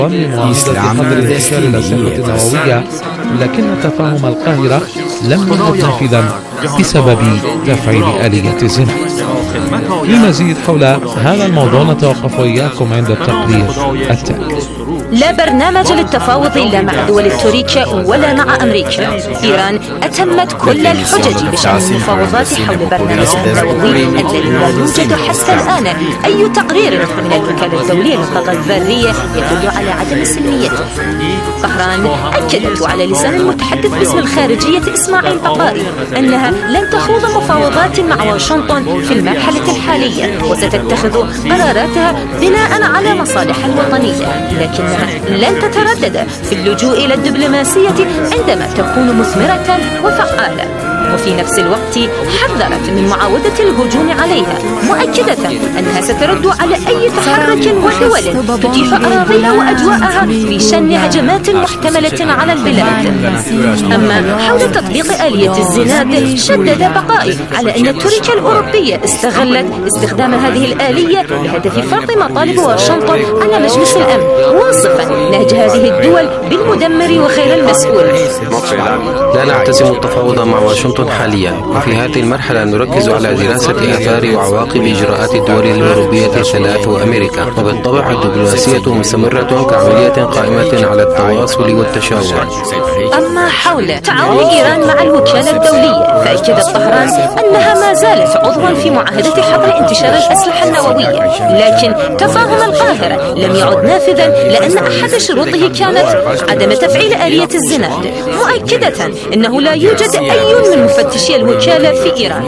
معاهدة حظر انتشار الأسلحة النووية، لكن تفاهم القاهرة لم يعد نافذا بسبب تفعيل آلية الزنا. للمزيد حول هذا الموضوع نتوقف وإياكم عند التقرير التالي. لا برنامج للتفاوض لا مع دول التوريكا ولا مع أمريكا. إيران أتمت كل الحجج بشأن المفاوضات حول برنامجها النووي الذي لا يوجد حتى الآن أي تقرير من الوكالة الدولية للطاقة الذرية يدل على عدم سلميته. طهران أكدت على لسان المتحدث باسم الخارجية إسماعيل بقائي أنها لن تخوض مفاوضات مع واشنطن في المرحلة الحالية، وستتخذ قراراتها بناء على مصالحها الوطنية، لكنها لن تتردد في اللجوء إلى الدبلوماسية عندما تكون مثمرة وفعالة. وفي نفس الوقت حذرت من معاودة الهجوم عليها، مؤكدة أنها سترد على أي تحرك ودول تتيح أراضيها وأجواءها في شن هجمات محتملة على البلاد. أما حول تطبيق آلية الزناد، شدد بقائي على أن تركيا الأوروبية استغلت استخدام هذه الآلية بهدف فرض مطالب واشنطن على مجلس الأمن، واصفا نهج هذه الدول بالمدمر وغير المسؤول. لا نعتزم التفاوض مع واشنطن حاليا، وفي هذه المرحلة نركز على دراسة آثار وعواقب إجراءات الدول الأوروبية الثلاث وأمريكا، وبالطبع الدبلوماسية مستمرة كعملية قائمة على التواصل والتشاور. أما حول تعاون إيران مع الوكالة الدولية، فأكدت طهران أنها ما زالت عضوا في معاهدة حظر انتشار الأسلحة النووية، لكن تفاهم القاهرة لم يعد نافذا لأن أحد شروطه كانت عدم تفعيل آلية الزناد، مؤكدة أنه لا يوجد أي من مفتشي الوكالة في إيران.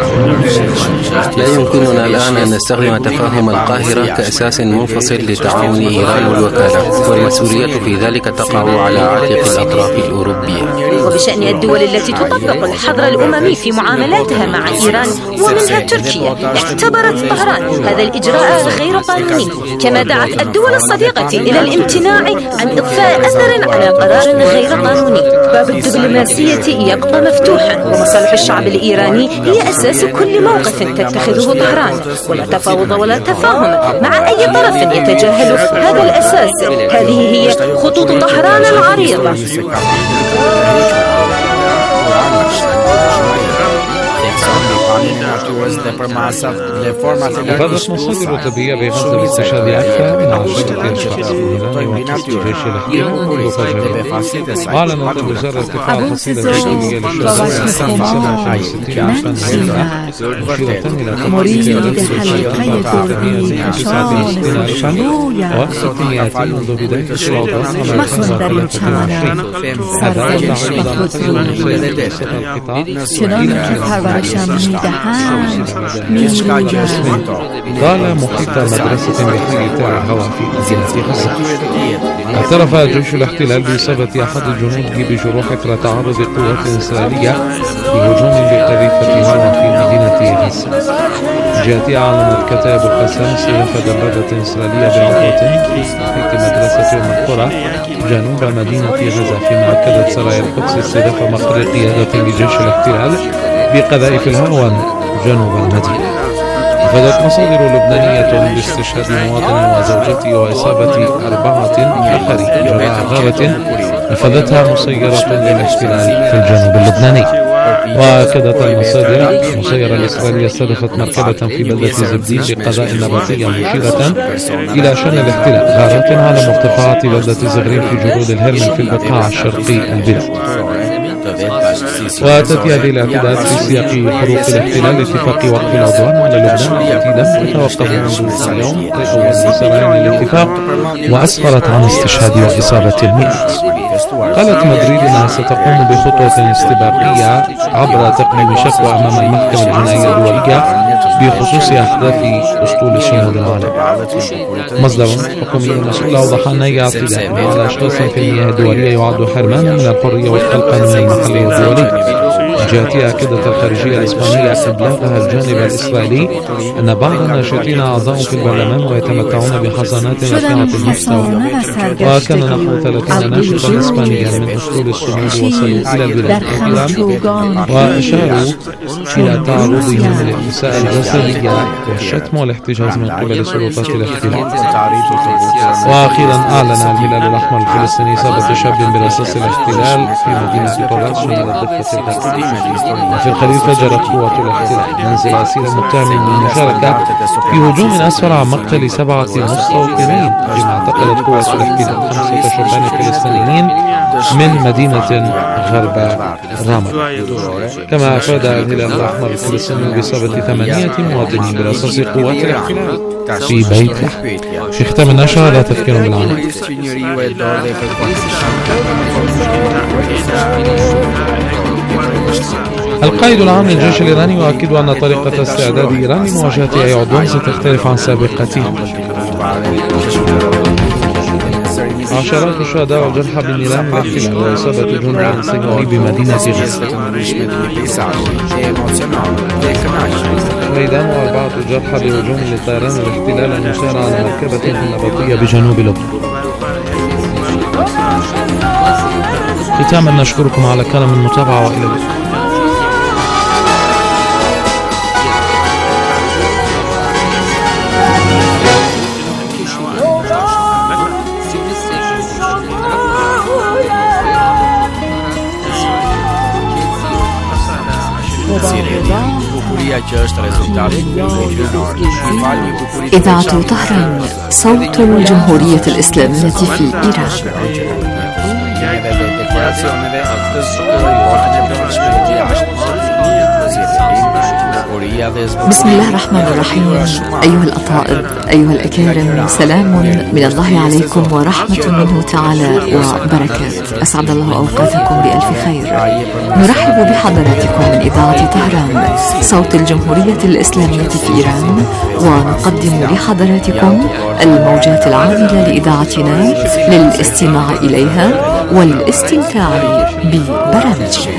لا يمكننا الآن أن نستخدم تفاهم القاهرة كأساس منفصل لتعاون إيران والوكالة، والمسؤولية في ذلك تقع على عاتق الأطراف الأوروبية. وبشأن الدول التي تطبق الحظر الأممي في معاملاتها مع إيران ومنها تركيا، اعتبرت طهران هذا الإجراء غير قانوني، كما دعت الدول الصديقة إلى الامتناع عن إضفاء أثر على قرار غير قانوني. باب الدبلوماسية يبقى مفتوحا، ومصالح الشعب الإيراني هي أساس كل موقف تتخذه طهران، ولا تفاوض ولا تفاهم مع أي طرف يتجاهل هذا الأساس. هذه هي خطوط طهران العريضة. أفادت مصادر طبية بغزة باستشهاد أكثر من 10 أشخاص إيراني وقصف جيش الاحتلال منذ فجر. أعلنت وزارة الدفاع الفصيلة الدولية للشهداء 67 عفوا مشيرة إلى تقديم و600 منذ بداية الصعود عام 2023. هذا وضع أيضا طال محيط مدرسة بحي تل الهوى في مدينة غزة. اعترف جيش الاحتلال بإصابة أحد جنوده بجروح إثر تعرض قوات إسرائيلية بهجوم بقذيفة هواء في مدينة غزة. جهتها أعلنت كتائب القسام استهداف دبابة إسرائيلية بعبوة في محيط مدرسة أم القرى جنوب مدينة غزة، فيما أكدت سرايا القدس استهداف مقر قيادة لجيش الاحتلال بقذائف الهاون جنوب المدينة. أفادت مصادر لبنانية باستشهاد مواطن وزوجته وإصابة 4 آخرين جراء غارة نفذتها مسيرة للاحتلال في الجنوب اللبناني. وأكدت المصادر المسيرة الإسرائيلية استهدفت مركبة في بلدة زبدي بقضاء نباتية، مشيرة إلى شن الاحتلال غارات على مرتفعات بلدة زغرين في جنوب الهرمل في البقاع الشرقي البلاد. وأتت هذه الاعتداءات في سياق حروف الاحتلال لاتفاق وقف العدوان على لبنان التي لم تتوقف منذ اليوم الأول سرايا الاتفاق، وأسفرت عن استشهاد وإصابة المئات. قالت مدريد أنها ستقوم بخطوة استباقية عبر تقديم شكوى أمام المحكمة الجنائية الدولية بخصوص أحداث أسطول الشمال العالمي. مصدر حكومي مسؤول أوضح أن أي اعتداء على أشخاص في المياه الدولية يعد حرمانا من الحرية وفق القانون المحلي الدولي. جهتها أكدت الخارجية الإسبانية أبلغها الجانب الإسرائيلي أن بعض الناشطين أعضاء في البرلمان ويتمتعون بحصانات رفيعة المستوى. وكان نحو 30 ناشطا إسبانيا من أسطول الصمود وصلوا إلى البلاد أخيرا، وأشاروا إلى تعرضهم للإساءة الجسدية والشتم والاحتجاز من قبل سلطات الاحتلال. وأخيرا أعلن الهلال الأحمر الفلسطيني إصابة شاب برصاص الاحتلال في مدينة طرابلس من الضفة الغربية. وفي الخليل فجرت قوات الاحتلال منزل أسير متهم بالمشاركة في هجوم أسفر عن مقتل 7 مستوطنين، فيما اعتقلت قوات الاحتلال 5 شبان فلسطينيين من مدينة غرب رامة. كما أفاد الهلال الأحمر الفلسطيني بإصابة 8 مواطنين برصاص قوات الاحتلال في بيت لحم. في ختام النشرة لا تفكير بالعمل. القائد العام للجيش الإيراني يؤكد أن طريقة استعداد إيران لمواجهة أي عدوان ستختلف عن سابقتها. عشرات الشهداء والجرحى بالنيران الاحتلال وإصابة جندي صهيوني بمدينة غزة. وإعدام 4 جرحى بهجوم لطيران الاحتلال المسير على مركبة نبطية بجنوب لبنان. ختاما نشكركم على كرم المتابعة وإلى اللقاء. إذاعة طهران صوت الجمهورية الإسلامية في إيران. بسم الله الرحمن الرحيم. أيها الأطائب، أيها الأكارم، سلام من الله عليكم ورحمة منه تعالى وبركات. أسعد الله أوقاتكم بألف خير. نرحب بحضراتكم من إذاعة طهران صوت الجمهورية الإسلامية في إيران، ونقدم لحضراتكم الموجات العاملة لإذاعتنا للاستماع إليها والاستمتاع ببرامجها.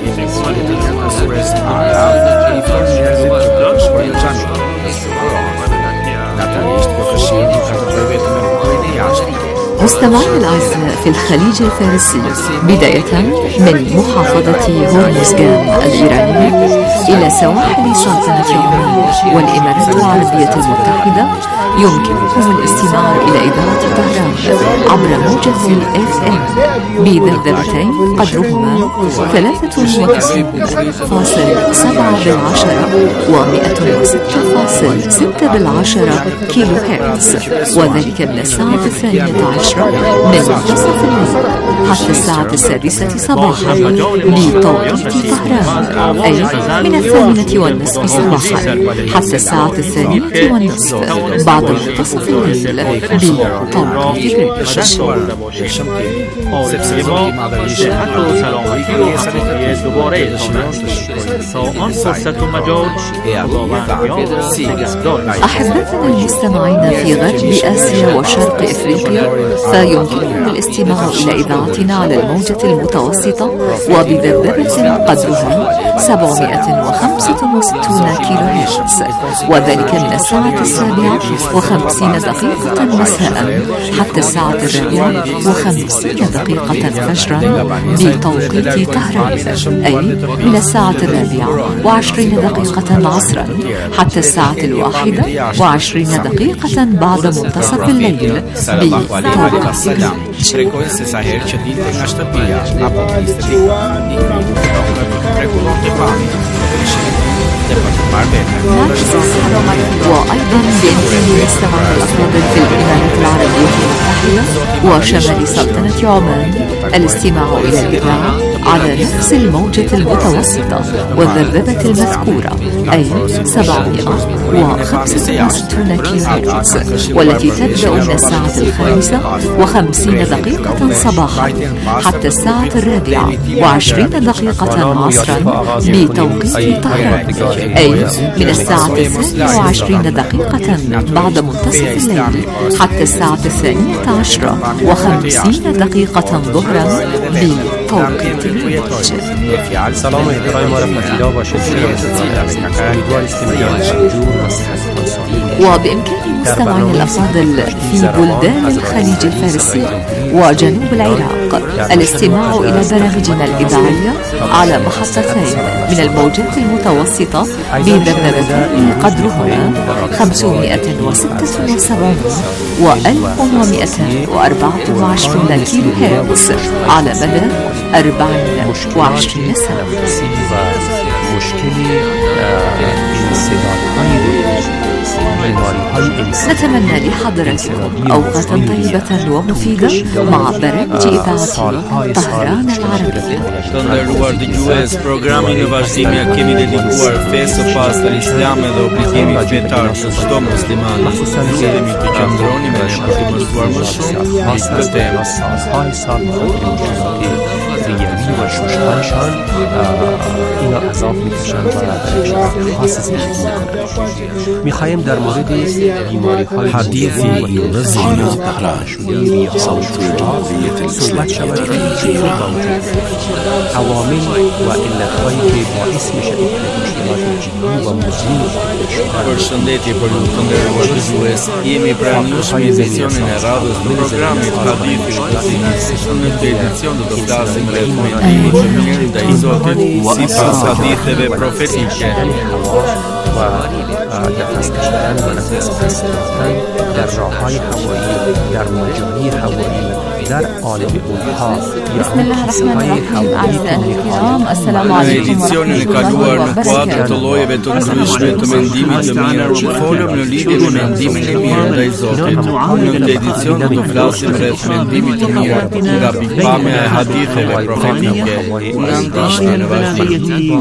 مستمعينا الأعزاء في الخليج الفارسي، بداية من محافظة هرمزغان الإيرانية إلى سواحل سلطنة عمان والإمارات العربية المتحدة، يمكنكم الاستماع إلى إذاعة طهران عبر موجة FM بذبذبتين قدرهما 93.7 و106.6 كيلو هرتز، وذلك من الساعة 12 من منتصف الليل حتى الساعة 6 صباحا بتوقيت طهران، أي من 8:30 صباحا حتى الساعة 2:30 بعد منتصف الليل بتوقيت بريتش. أحبتنا المستمعين في غرب آسيا وشرق إفريقيا، فيمكنكم الاستماع إلى إذاعتنا على الموجة المتوسطة وبذبذبة قدرها 765 كيلو هرتز، وذلك من الساعة 7:50 مساء حتى الساعة 4:50 فجرا بتوقيت طهران، أي من الساعة 4:20 عصرا حتى الساعة 1:20 بعد منتصف الليل بتوقيت وأيضا بإمكان الاستماع الأفاضل في الإمارات العربية المتحدة وشمال سلطنة عمان الاستماع إلى الإذاعة على نفس الموجة المتوسطة والذبذبة المذكورة، أي 765 كيلو هرتز، والتي تبدأ من الساعة 5:50 صباحا حتى الساعة 4:20 عصرا بتوقيت طهران، أي من الساعة 22 بعد منتصف الليل حتى الساعة 12:50 ظهرا توقيت الوجه. سلام احترام ورحمة باشد. وبإمكان مستمعينا الأفاضل في بلدان الخليج الفارسي وجنوب العراق الاستماع إلى برامجنا الإذاعية على محطتين من الموجات المتوسطة بذبذبتين قدرهما 576 و 1224 كيلو هرتز على مدى 24 سنة. نتمنى لحضراتكم أوقاتا طيبة ومفيدة مع برامج إذاعة طهران العربية. Ndërruar dëgjues, programi në vazhdimja kemi dedikuar fesë së pastër islame dhe obligimit fetar të çdo musliman. Kemi të qëndroni me ne për të mësuar më shumë mbi këtë temë. ریوی و شوشهایشان اینا عذاب میکشن و خاص میخوایم در مورد بیماری های حدیثی یوزینا شده صوت جمهوریت صحبت شود عوامل و علتهایی که باعث میشه مشکلات جدی و مزمن Përshëndetje për ju të nderuar dëgjues. Jemi pranë jush me edicionin e radhës të programit Hadithi Udhëzimis. Në këtë edicion do të flasim rreth mendimit të mirë ndaj Zotit sipas haditheve profetike. نفس کشیدن و نفس بس کردن در راه‌های هوایی، در مجاری هوایی، در عالم اونها. بسم الله الرحمن الرحیم. أعزائي الكرام، السلام عليكم ورحمة الله وبركاته. Të llojeve të ndryshme të mendimit të mirë, folëm në lidhje me mendimin e mirë ndaj Zotit. Në këtë edicion do të flasim rreth mendimit të mirë nga pikpamja e haditheve profetike. Në ndihmë në vazhdim.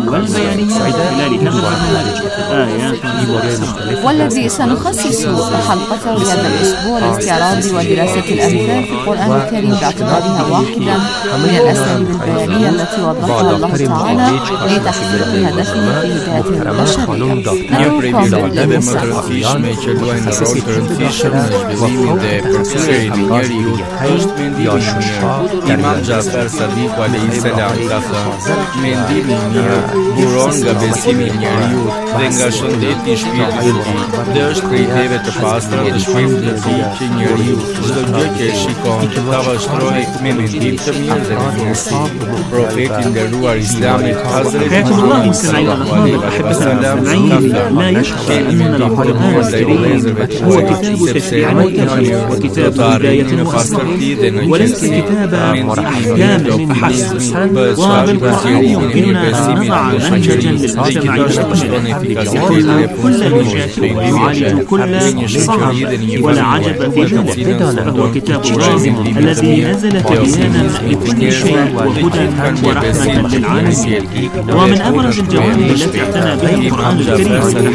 والذي سنخصص حلقته لهذا الأسبوع لاستعراض ودراسة الأمثال في القرآن الكريم باعتبارها واحدة من الأساليب البيانية التي وضعها الله تعالى لتحقيق هدفه في هداية البشر. Një prej virtuteve më të rëndësishme që luajnë rol të rëndësishëm në zhvillimin dhe përfshirjen e njeriut është mendimi i mirë. Imam Xhafer Sadiku alayhis salam ka thënë: mendimi i mirë buron nga besimi i njeriut dhe nga shëndeti i shpirtit të tij. Dhe është prej ideve të pastra të shpirtit të tij që njeriu çdo gjë që e shikon ta vazhdojë me mendim të mirë dhe me mirësi. Profeti i nderuar Islamit Hazreti Muhammed sallallahu alaihi wasallam لا يشفع من القرآن الكريم هو كتاب تشريع وكتاب هداية وأسرار وليس كتاب أحكام فحسب. وبالقرآن يمكننا أن نضع منهجا للمجتمع البشري كل مشاكل يعالج كل صعب ولا عجب في ذلك. فهو كتاب الله الذي نزل تبيانا لكل شيء وهدى ورحمة للعالمين. ومن أبرز الجوانب التي اعتنى بها القرآن الكريم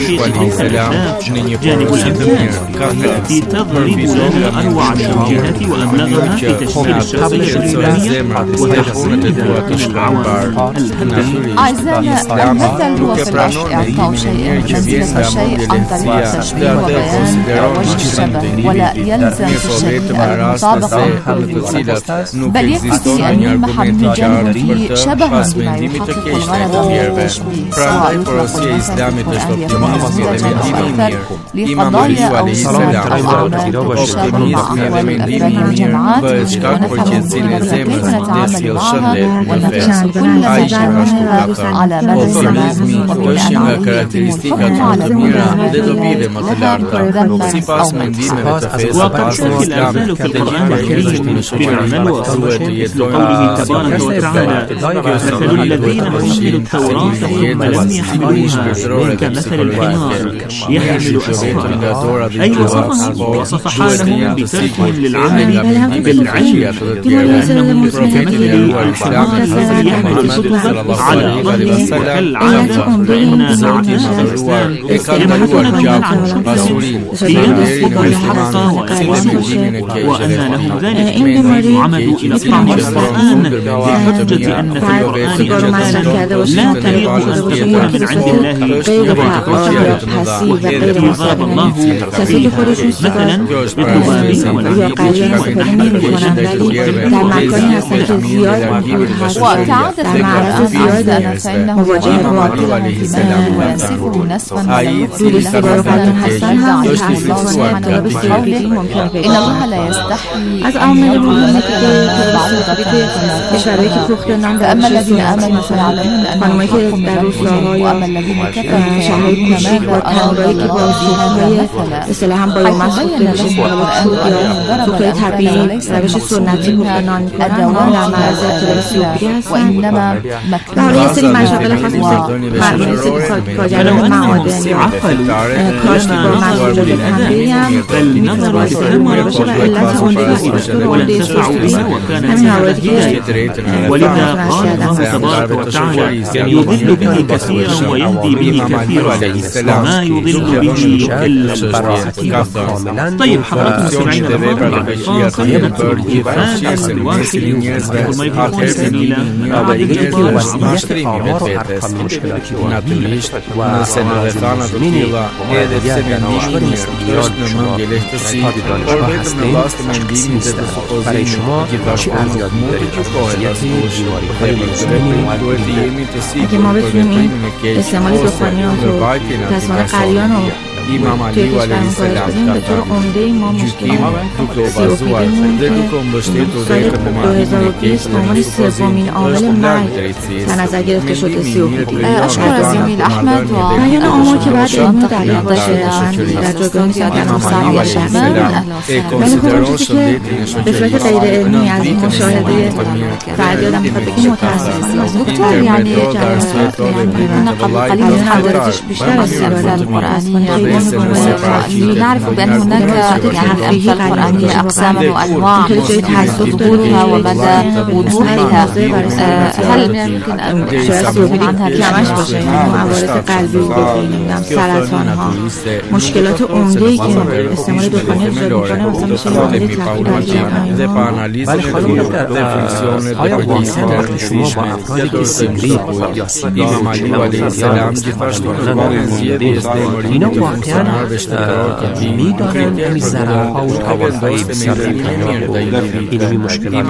جانب الأمثال التي تضرب لنا أروع التوجيهات وأبلغها في تشكيل الشخصية الإسلامية وتحويلها من العوامل الهدمية. أعزائنا، المثل هو في العشق إعطاء شيء منزلة الشيء عن طريق التشبيه وبيان وجه الشبه، ولا يلزم في الشيء المطابقة بل يكفي أن يلمح من جانبه شبها بما يحقق الغرض من التشبيه. ويطلق المثل لقضايا أو صناعة أو أعمال تتشابه مع أحوال الأفراد والجماعات ونفهم كيف نتعامل معها ونقيس كل منها على مدى الزمان وبناء عليه يتم الحكم على كل وقد تحكي الأمثال في القرآن الكريم بالعمل وقوله تبارك وتعالى: مثل الذين حملوا التوراة ثم لم يحملوها كمثل الحمار يحمل أسفارا. أي وصف حالهم بترك للعمل بالعلم كأنهم كمثل الحمار يحمل كتبا على ظهره كالعادة. فإن أعداء الإسلام يبحثون عن العلم لينصبوا الحق ويقوموا وأن لهم ذلك من عمدوا إلى طعن القرآن بحجة أن في القرآن آيات لا تليق أن تكون من عند الله تبارك وتعالى، وهذا غاب الله فيها، مثلا بالذباب والنحل وكعادة القرآن فإنه مواجهة باطلهم فيما ينسفه نسفا إن الله لا يستحي فأما الذين آمنوا فيعلمون أنه الحق من ربهم وأما الذين كفروا فيعلمون ماذا أراد الله بهذا مثلا حيث بين لهم القرآن ضرب الأمثال وليس المقصود منها الدوام وإنما برای سری مشاغل خاص فلو أنهم عقلوا کاشت با مجازات تنبیه هم فالنظر لما باشه و علت اون وانتفعوا بها وكانت هداية، ولذا قال الله تبارك وتعالى يضل به كثيرا ويهدي به كثيرا وما يضل به إلا الفاسقين. طيب حضراتكم سمعين لبعض الألفاظ صيغة الجفاف الواحد وما يكون سبيلا برای شما چه ارزیابی اگه ما بتونیم این استعمال دخانیات و تصمیم قلیان رو توی کشورمون کارش بدیم به طور عمده ما مشکل سی‌اوپیدیمون که سال 2020 به عنوان سومین عامل مرگ در نظر گرفته شده سی‌اوپیدی. أشكر زميل أحمد این آمار که باید علمی دقیق شدن در جایگاه ساعت مصاحبه شهر ولی خب اون چیزی که به صورت غیر علمی از این مشاهده فرد یادم میخواد بگیم متاسفانه دكتور يعني كنا قبل قليل حضرتش بیشتر از الأمثال القرآنية نعرف بأن هناك يعني الأمثال القرآنية أقسام وأنواع ظهورها ومدى وضوحها. هل يمكن أن تحدث عنها کمش باشه؟ موارد قلبی ببینیم، سرطان ها، مشکلات عمده‌ای که استعمال دخانی ایجاد می‌کنه مثلا میشه معامله تقلید ولی خانم دکتر آیا واقعا وقتی شما با افرادی که سیگریپ یا سیدی اینا واقعا میدارن همین ضررها و تاوان‌های بسیار اینمی مشکلات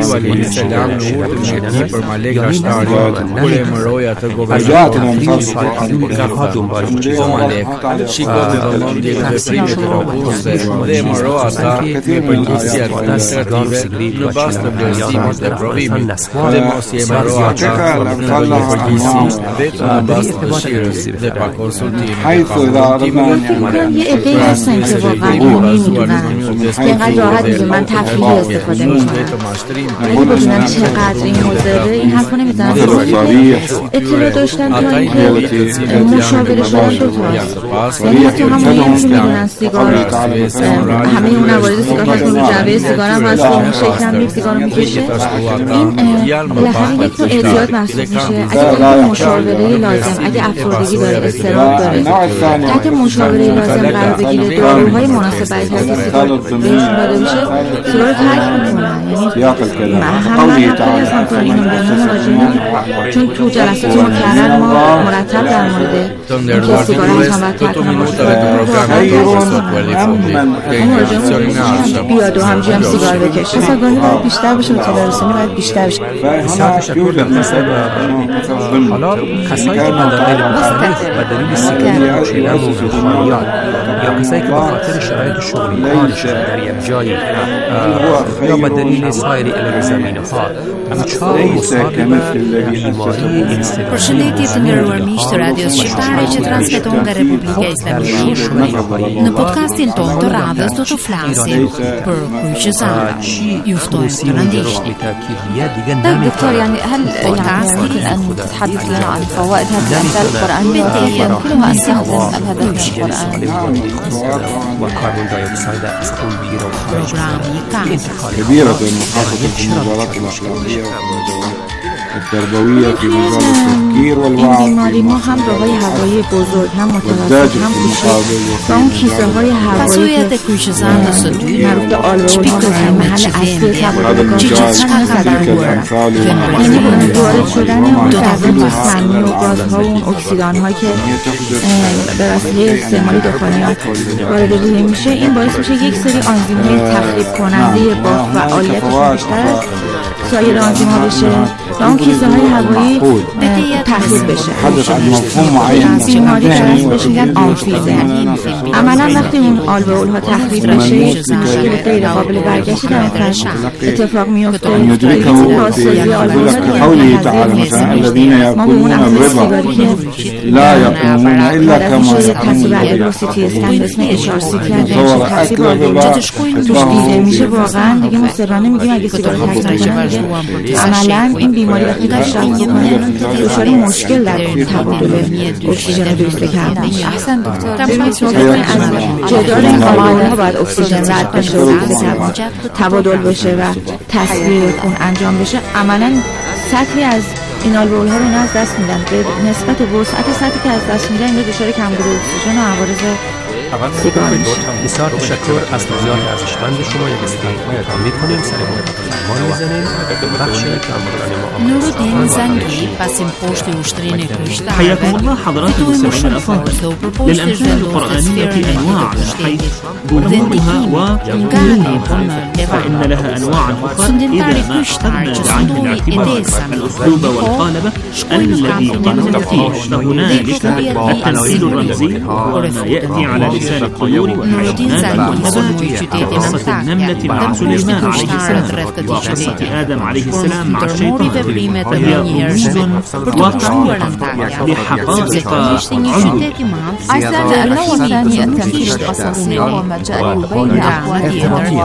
یه عده‌ای هستن که واقعا نمی‌دونن اینقدر راحت میگه من تفریحی استفاده میکنم ولی بدونن چقدر این مضره این حرف رو نمیزنن. اطلاع داشتن تا اینکه مشاوره شدن دوتاست، یعنی حتی همونی که میدونن سیگار همه اون موارد سیگار هست رو جعبه سیگار هم هست اون شکل هم سیگار رو میکشه این بالاخره یک نوع اعتیاد محسوب میشه. اگه اون مشاوره لازم اگه افسردگی داره اضطراب داره تحت مشاوره لازم قرار بگیره داروهای مناسب برای ترک سیگار بهشون داده بشه سیگار رو ترک میکنن. یعنی هم من خیلی هستم که اینو بدونم مواجهه چون تو جلسات مکرر ما مرتب در مورد اینکه سیگار هم باید ترک کنم بیاد و همجی هم سیگار بکشه سازگانی باید بیشتر بشه و اطلاع رسانی باید بیشتر بشه. بسیار تشکر حالا کسایی که مدارای مختلف و دلیل سیگاری کشیدن و روحانیات یا کسایی که به خاطر شرایط شغلی کارشون در یک جایی یا به دلیل سایر علل زمینه‌ها دچار بیماری Përshëndetje të nderuar miq të radios shqiptare që transmeton nga Republika Islamike. Në podcastin tonë të radhës do të flasim për kryqëzara. Ju ftojmë të na ndiqni. طيب دكتور يعني هل ممكن أن تتحدث لنا عن فوائد هذه الأمثال القرآنية وكيف يمكنها أن تخدم الهدف القرآني؟ كبيرة محافظة النظارات الأخلاقية التربوية في مجال التفكير والوعي. این بیماری ما هم راههای هوایی بزرگ، هم متوسط، هم کوچک و اون کیسه های هوایی که مربوط به آلوئول‌ها هستن محل اصلی تبادل گازها یعنی وارد شدن اون ذرات سمی و گازها و اون اکسیدان‌ها که به وسیله استعمال دخانیات وارد روحیه میشه، این باعث میشه یک سری آنزیم‌های تخریب کننده با فعالیتشون بیشتر از سایر آنزیم‌ها بشه و اون کیسه های هوایی تخریب بشه. بیماری که بهش میگن آمفیزم. عملا وقتی اون آلوئول‌ها تخریب بشه مشکل غیر قابل برگشتی در اتفاق میفته. این بازسازی آلوئول‌ها ما به اون افراد سیگاری که لا يقومون إلا كما تصویر عدل و سیتی اسکن به اسم HRCT انجام تصویر آلوئول‌ها توش دیده میشه. واقعا دیگه مستقیما میگیم اگه سیگار تکمیل عملا این بیماری وقتی پیشرفت میکنه دچار مشکل در تبادل اکسیژن و دویست کربن. احسن دکتر، ببینید از جدار این آلوئول‌ها باید اکسیژن رد بشه و دویست کربن تبادل بشه و تصویر خون انجام بشه. عملا سطحی از این آلوئول‌ها رو از دست میدن به نسبت وسعت سطحی که از دست میدن این دچار کمبود اکسیژن و عوارض سیگار میشه. بسیار تشکر از توضیحات ارزشمند شما. یک استراحت می‌کنیم، سر فرمان می‌زنیم. بخش نورالدین زنگی باسم پشت وشترين كريشتال. حياكم الله حضراتكم السادة الأفاضل. للأمثال القرآنية أنواع حيث جمهورها وقلوبها، فإن لها أنواعا أخرى إذا ما أخذنا بعين الاعتبار الأسلوب والقالب الذي قلنا فيه. فهنالك التمثيل الرمزي وهو ما يأتي على لسان الطيور والحيوانات والنبات كقصة النملة مع سليمان عليه السلام وقصة آدم عليه السلام مع الشيطان، وهي رموز واقعية لحقائق عمق. النوع الثاني التمثيل القصصي وهو ما جاء بين أقوالهم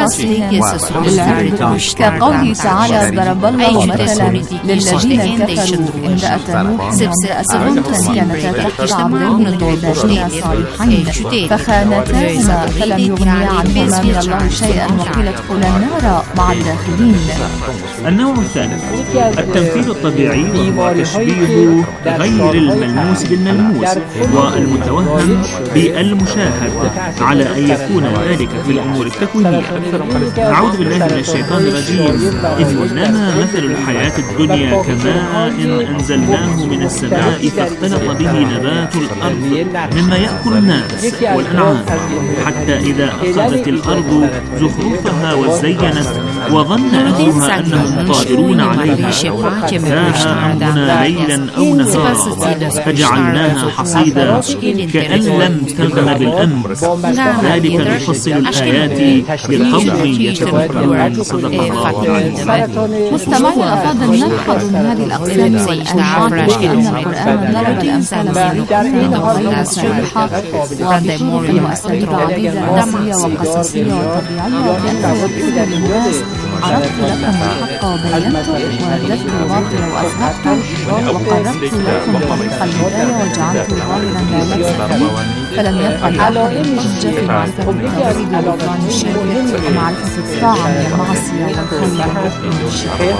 وقصصهم كقوله تعالى: ضرب الله مثلا للذين كفروا امرأة نوح وامرأة كانتا تحت عبدين من عبادنا صالحين فخانتاهما فلم يغنيا عنهما من الله شيئا وقيل ادخلا النار مع الداخلين. النوع الثالث التمثيل الطبيعي وهو تشبيه غير الملموس بالملموس والمتوهم بالمشاهد على أن يكون ذلك في الأمور التكوينية. أعوذ بالله من الشيطان الرجيم. إنما مثل الحياة الدنيا كماء أنزلناه من السماء فاختلط به نبات الأرض مما يأكل الناس والأنعام حتى إذا أخذت الأرض زخرفها وزينت وظن أهلها أنهم قادرون عليها أتاها أمرنا ليلا أو نهارا فجعلناها حصيدا كأن لم تغن بالأمر. ذلك نفصل الآيات لقوم يتفكرون. صدق الله. مستمعينا الأفاضل، نلحظ من هذه الأقسام والأنواع أن القرآن ضرب الأمثال بغير صريحة وبطرق وأساليب عديدة رمزية وقصصية وطبيعية لأنه يقول للناس: عرفت لكم الحق وبينته ورددت الباطل وأذهبته وقربت لكم طريق الهداية وجعلت ظاهرا لا يكفي فلم يبقى لأحد حجة في معرفة التوحيد وبطلان الشرك ومعرفة الطاعة من المعصية والخير والشر.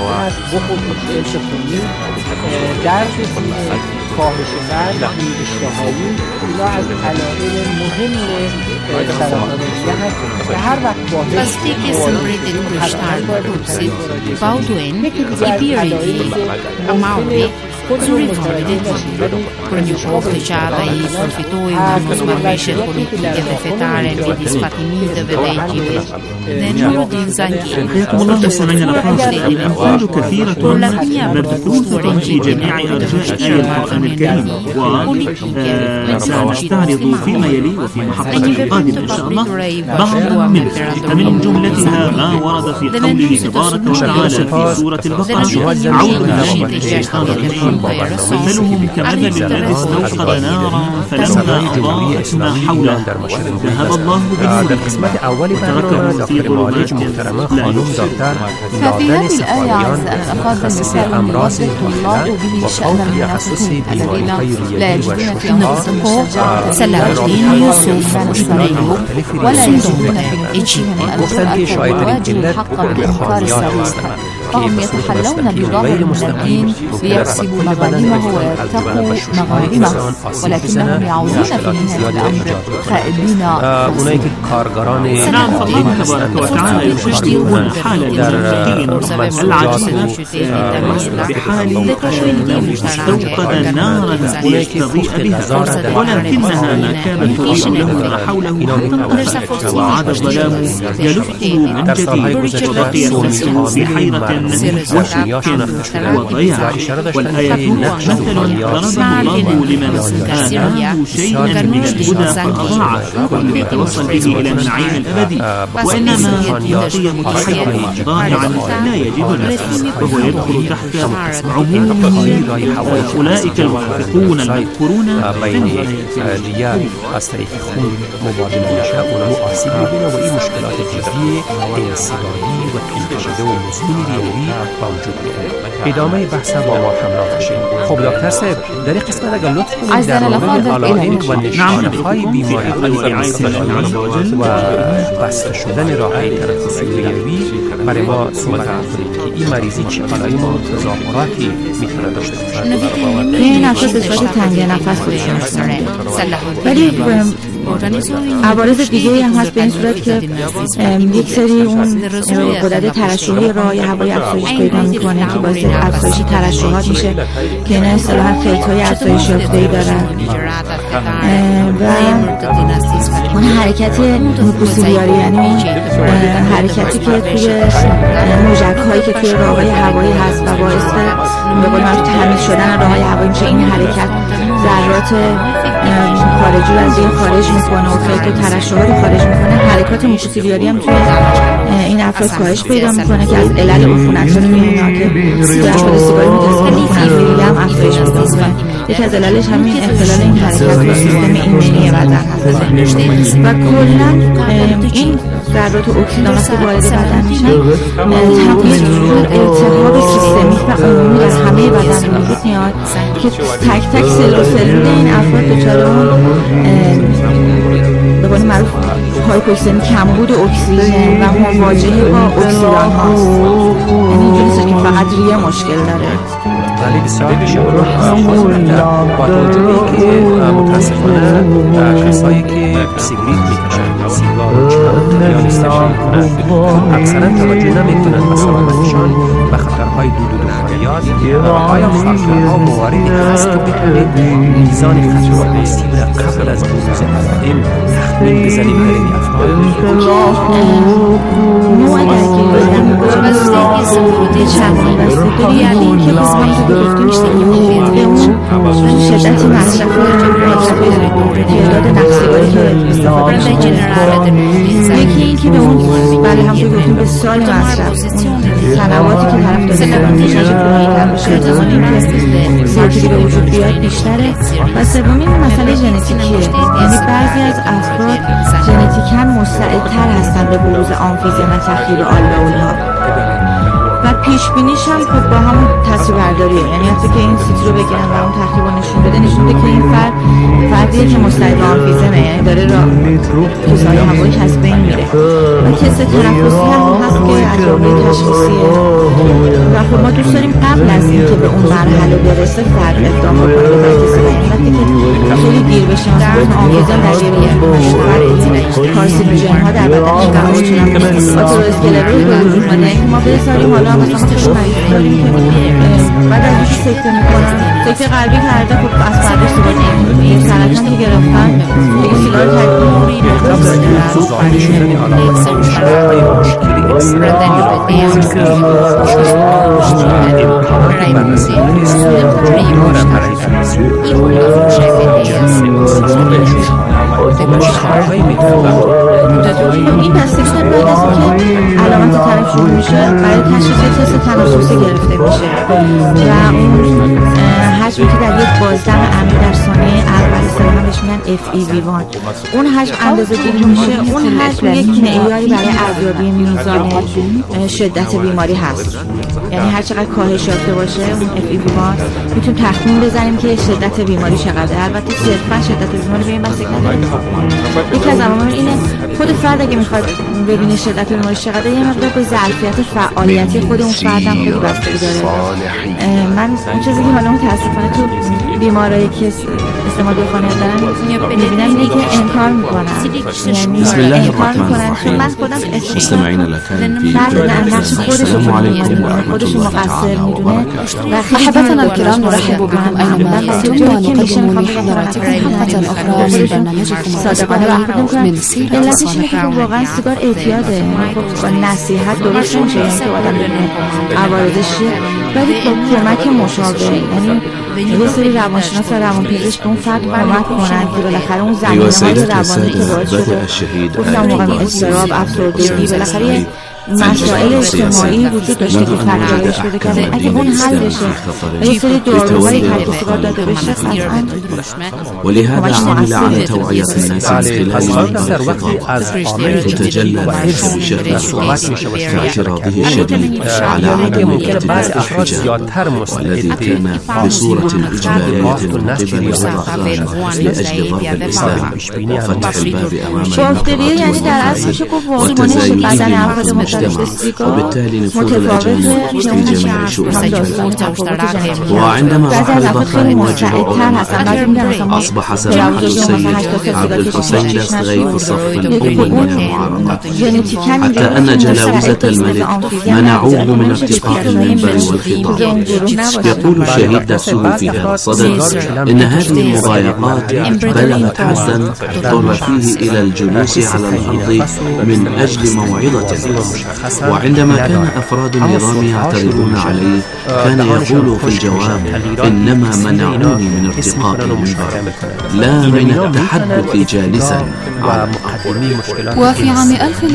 کاهش وزن، بی‌اشتهایی، اینا از علائم مهم سرطان ریه هست که هر وقت Pastique celebrated Krishnar Kupsit, Baudouin, Ibiridi, Amauri, Zurivalide, për një kohë të gjatë ai përfitoi nga mosmarrëveshjet politike dhe fetare midis Fatimitëve dhe Egjiptit. Dhe Nuruddin Zangi, حياكم الله مستمعينا الأفاضل. الأمثال كثيرة مبثوثة في جميع أرجاء القرآن الكريم، وسنستعرض فيما يلي وفي محطة القادمة إن شاء الله بعضا منها. فمن جملتها ما ورد في قوله تبارك وتعالى في سورة البقرة: أعوذ بالله من الشيطان الرجيم. مثلهم كمثل الذي استوقد نارا فلما أضاءت ما حوله ذهب الله بنورهم وتركهم في ظلمات لا يبصرون. ففي هذه الآية أعزائنا الأفاضل مثال يوضح الله به شأن المنافقين الذين لا يجدون في أنفسهم الشجاعة سلام الدين يوسف ابن أيوب ولا يجدون في نفوسهم الجرأة والواجب الحق بإنكار الصديق فهم يتحلون بظاهر من الدين ليكسبوا مظالمه ويرتقوا مغارمه، ولكنهم يعودون في نهاية الأمر خائبين. اونایی که کارگران الله تبارك وتعالى يشبهون حال المنافقين العاجزين بحال كأنه استوقد نارا ليستضيء بها، ولكنها ما كانت تضيء له ما حوله حتى وعاد الظلام يلفه من جديد، وبقي الناس في حيرة وشك وضياع. والآية مثل ضربه الله لمن آتاه شيئا من الهدى فأضاعه ليتوصل به إلى النعيم الأبدي، وإنما يعطي متحيرا ضائعا لا يجد نفسه وهو يدخل تحت عموم أولئك المنافقون المذكورون في دیگر از طریق خون مبادله میشه، اونا رو آسیب میبینه و این مشکلات جدی انسدادی و طول‌کشیده و مزمن ریوی موجود میده. ادامه بحث با ما همراه باشید. خب دکتر صاحب، در این قسمت اگر لطف کنید در مورد علائم و نشانه‌های بیماری انسدادی و بسته شدن راه‌های تنفسی ریوی برای ما صحبت کنید که این مریضی چه علائم و تظاهراتی میتونه داشته باشه. این نفس به صورت تنگی نفس خودش داره، ولی عوارض دیگه هم هست به این صورت که یک سری اون غدد ترشحی راه هوایی افزایش پیدا میکنه که باعث افزایش ترشحات میشه که اینا اصطلاحاً خیط‌های افزایش یافته‌ای دارن و اون حرکت موکوسیلیاری، یعنی حرکتی که توی موجک‌هایی که توی راه‌های هوایی هست و باعث به قول معروف تمیز شدن راه‌های هوایی میشه. این حرکت ذرات خارجی رو از این خارج میکنه و خیط ترشحات رو خارج میکنه. حرکات موکوسیلیاری هم توی این افراد کاهش پیدا میکنه که از علل عفونت‌ها توی اینا که توی افراد سیگاری متأثر هم افزایش پیدا میکنه. یکی از عللش همین اختلال این حرکت و سیستم ایمنی بدن هست و کلا این ذرات اکسیژن وقتی وارد بدن میشن التهاب سیستمیک و عمومی در همه بدن به وجود میاد که تک تک سلول این افراد دچار به قول معروف هایپوکسمی، کمبود اکسیژن و مواجهه با اکسیدان هاست. یعنی اینجوریه که فقط ریه مشکل داره. ولی بسیار با توجه به اینکه متاسفانه کسایی که سیگریت میکشن، سیگار رو چند یا استفاده میکنن اکثرا توجه نمیکنن به سلامتشان و خطرهای دود فریاد. آیا فاکتورها مواردی هست که بتونید میزان خطر و آسیب قبل از بروز علائم تخمین بزنیم برای این افراد؟ نوع درگیری بستگی چندین بستگی یعنی که بسیار گفتیم به اون شدت مصرف تعداد نقصیگاری که استفاده میکنه. یکی این که به اون بله هم که گفتیم به سال مصرف تنواتی که طرف داره نتیجه کنیتر باشه، احتمال اینکه سیروتیکی به وجود بیاد بیشتره. و سومین مسئله ژنتیکیه، یعنی بعضی از افراد ژنتیکاً مستعدتر هستن به بروز آمفیزم و تخریب آلوئول‌ها و پیش بینیش هم خب با همون تصویربرداریه، یعنی وقتی که این سیتی رو بگیرن و اون تخریب رو نشون بده که این فردیه که مستعد آمفیزمه، یعنی داره توسعه هوایی از بین میره. و کیس تنفسی هم هست که عجایب تشخیصیه و خب ما دوست داریم قبل از این که به اون مرحله برسه فرد اقدام بکنه به کسی وقتی که خیلی دیر بشه مثلا آمفیزم در کارسینوژن ها در بدنش قرار میتونن آتروسکلروز به وجود اومده که ما بذاریم حالا مثلا خوش مریض داریم که بعد از روش سکته میکنن، سکته قلبی کرده خب از فردش دیگه سرطان که گرفتن دیگه سیگار تکمیل این بستگی باید از که علامت طرف شروع میشه برای تشخیص تست تناسوسی گرفته میشه و اون حجمی که در یک بازدم عمیق در ثانیه اول بهش میگن FEV1. اون حجم اندازه گیری میشه، اون حجم یک معیاری برای ارزیابی میزان شدت بیماری هست. یعنی هر چقدر کاهش یافته باشه اون FEV1 میتونیم تخمین بزنیم که شدت بیماری چقدره. البته صرفا شدت بیماری به این بسته نداره. یکی از عوامل اینه خود فرد اگه میخواد ببینه شدت بیماری چقدره یه مقدار به ظرفیت فعالیتی خود اون فردم خیلی بستگی داره. من اون چیزی که حالا متاسفانه تو بیمارایی که استعمال دخانیات دارن میبینم اینه که انکار میکنن. یعنی بسم الله الرحمن الرحیم. من خودم مستمعین الأكارم في نقش السلام عليكم ورحمة الله تعالى وبركاته. أحبتنا الكرام، نرحب بكم أينما كنتم ونقدم لحضراتكم حلقة أخرى من برنامجكم الأسبوعي من سيرة الصالحين. واقعا سیگار اعتیاده، با نصیحت درست میشه که آدم عوارضش ولی با کمک مشاور، یعنی یه سری روانشناس و روانپزشک به اون فرد کمک کنن که بالاخره اون زمینه‌های روانی که باعث شده گفتم واقعا اضطراب، افسردگی، بالاخره مسائل اجتماعی وجود داشته که فرجایش بده که اگه اون حل بشه یه سری داروهایی که سیگار داده بشه قطعاً. ولهذا عمل على توعية الناس من خلال الخطاب تتجلى بشأن الأشخاص كاعتراضه الشديد على عدم ارتداء الحجاب والذي كان بصورة إجبارية من قبل السلطات لأجل ضرب الإسلام وفتح الباب أمام المقام وتزايده المجتمع وبالتالي نفوذ الأجانب في جميع شؤون المجتمع. وعندما عرض خارج الجرائم أصبح سماحة السيد عبد الحسين لاسغي في الصف الأول من المعارضة، حتى أن جلاوزة الملك منعوه من ارتقاء المنبر والخطاب. يقول الشهيد داسوه في هذا الصدد إن هذه المضايقات بلغت حدا اضطر فيه إلى الجلوس على الأرض من أجل موعظة. وعندما كان أفراد النظام يعترضون عليه كان يقول في الجواب إنما منعوني من ارتقاء المنبر لا من التحدث جالسا. وفي عام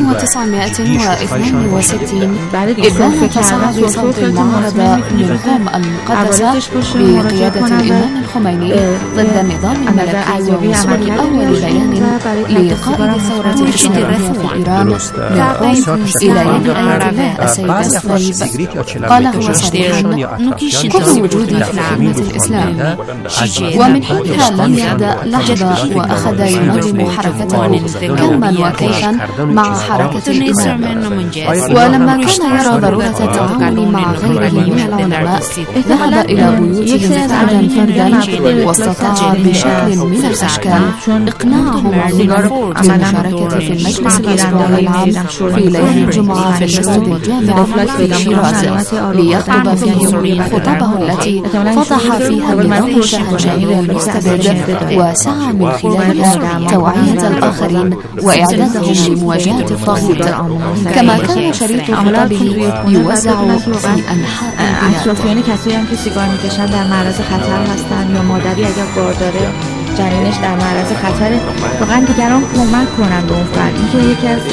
1962 إبان تصاعد صوت المعارضة للقوم المقدسة بقيادة الإمام الخميني ضد النظام الملكي ووصول أول بيان لقائد الثورة الإسلامية في إيران للقوم إلى يد أيتها السيد الصليب. قال هو صريحا كل وجودي في خدمة الإسلام، ومن حينها لم يهدأ لحظة وأخذ ينظم حركته كما وكيفا مع حركة الإمام. ولما كان يرى ضرورة التعاون مع غيره من العلماء ذهب إلى بيوتهم فردا فردا واستطاع بشكل من الأشكال إقناعهم بالمشاركة في المجلس الأسبوعي العام في ليلة الجمعة في المسجد الجامع في شيراز ليخطب فيه خطبه التي فضح فيها النظام الشهنشاهي المستبد وسعى من خلالها توعية الآخرين وإعدادهم لمواجهة الطاغوت. كما كان شريط خطابه يوزع في أنحاء اطرافیان کسایی هم که سیگار میکشن در معرض خطر هستن یا مادری اگر بار داره جنینش در معرض خطره، واقعا دیگران کمک کنن به اون فرد. اینکه یکی از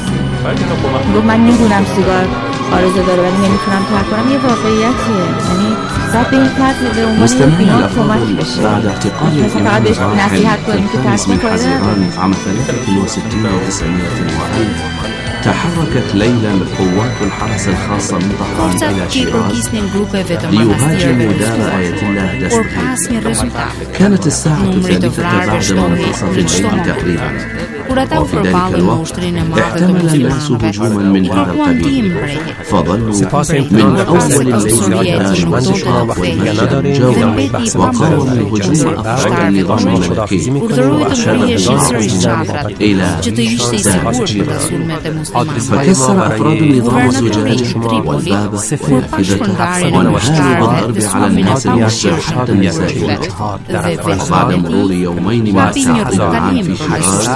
گفت من میدونم سیگار آرزو داره ولی نمیتونم ترک کنم یه واقعیتیه، یعنی باید به این فرد به عنوان یک بینا کمک بشه. بعد اعتقال فقط بهش نصیحت کنیم که ترک من حزيران عام 63 و900 تحركت ليلى قوات الحرس الخاصة من طهران إلى شيراز ليهاجموا دار آية الله دستغي. كانت الساعة 3 بعد منتصف الليل تقريبا، وفي ذلك الوقت احتمل الناس هجوما من هذا القبيل، فظلوا من أول الليل النشاط والمشي الجوي وقاوموا هجوم أفراد النظام الملكي وأرشدهم إلى دار شيراز. فكسر أفراد النظام الزجاج والباب والنافذة وانهالوا بالضرب على الناس المسجد حتى النساء والأطفال. وبعد مرور يومين من الساعة العام في شيراز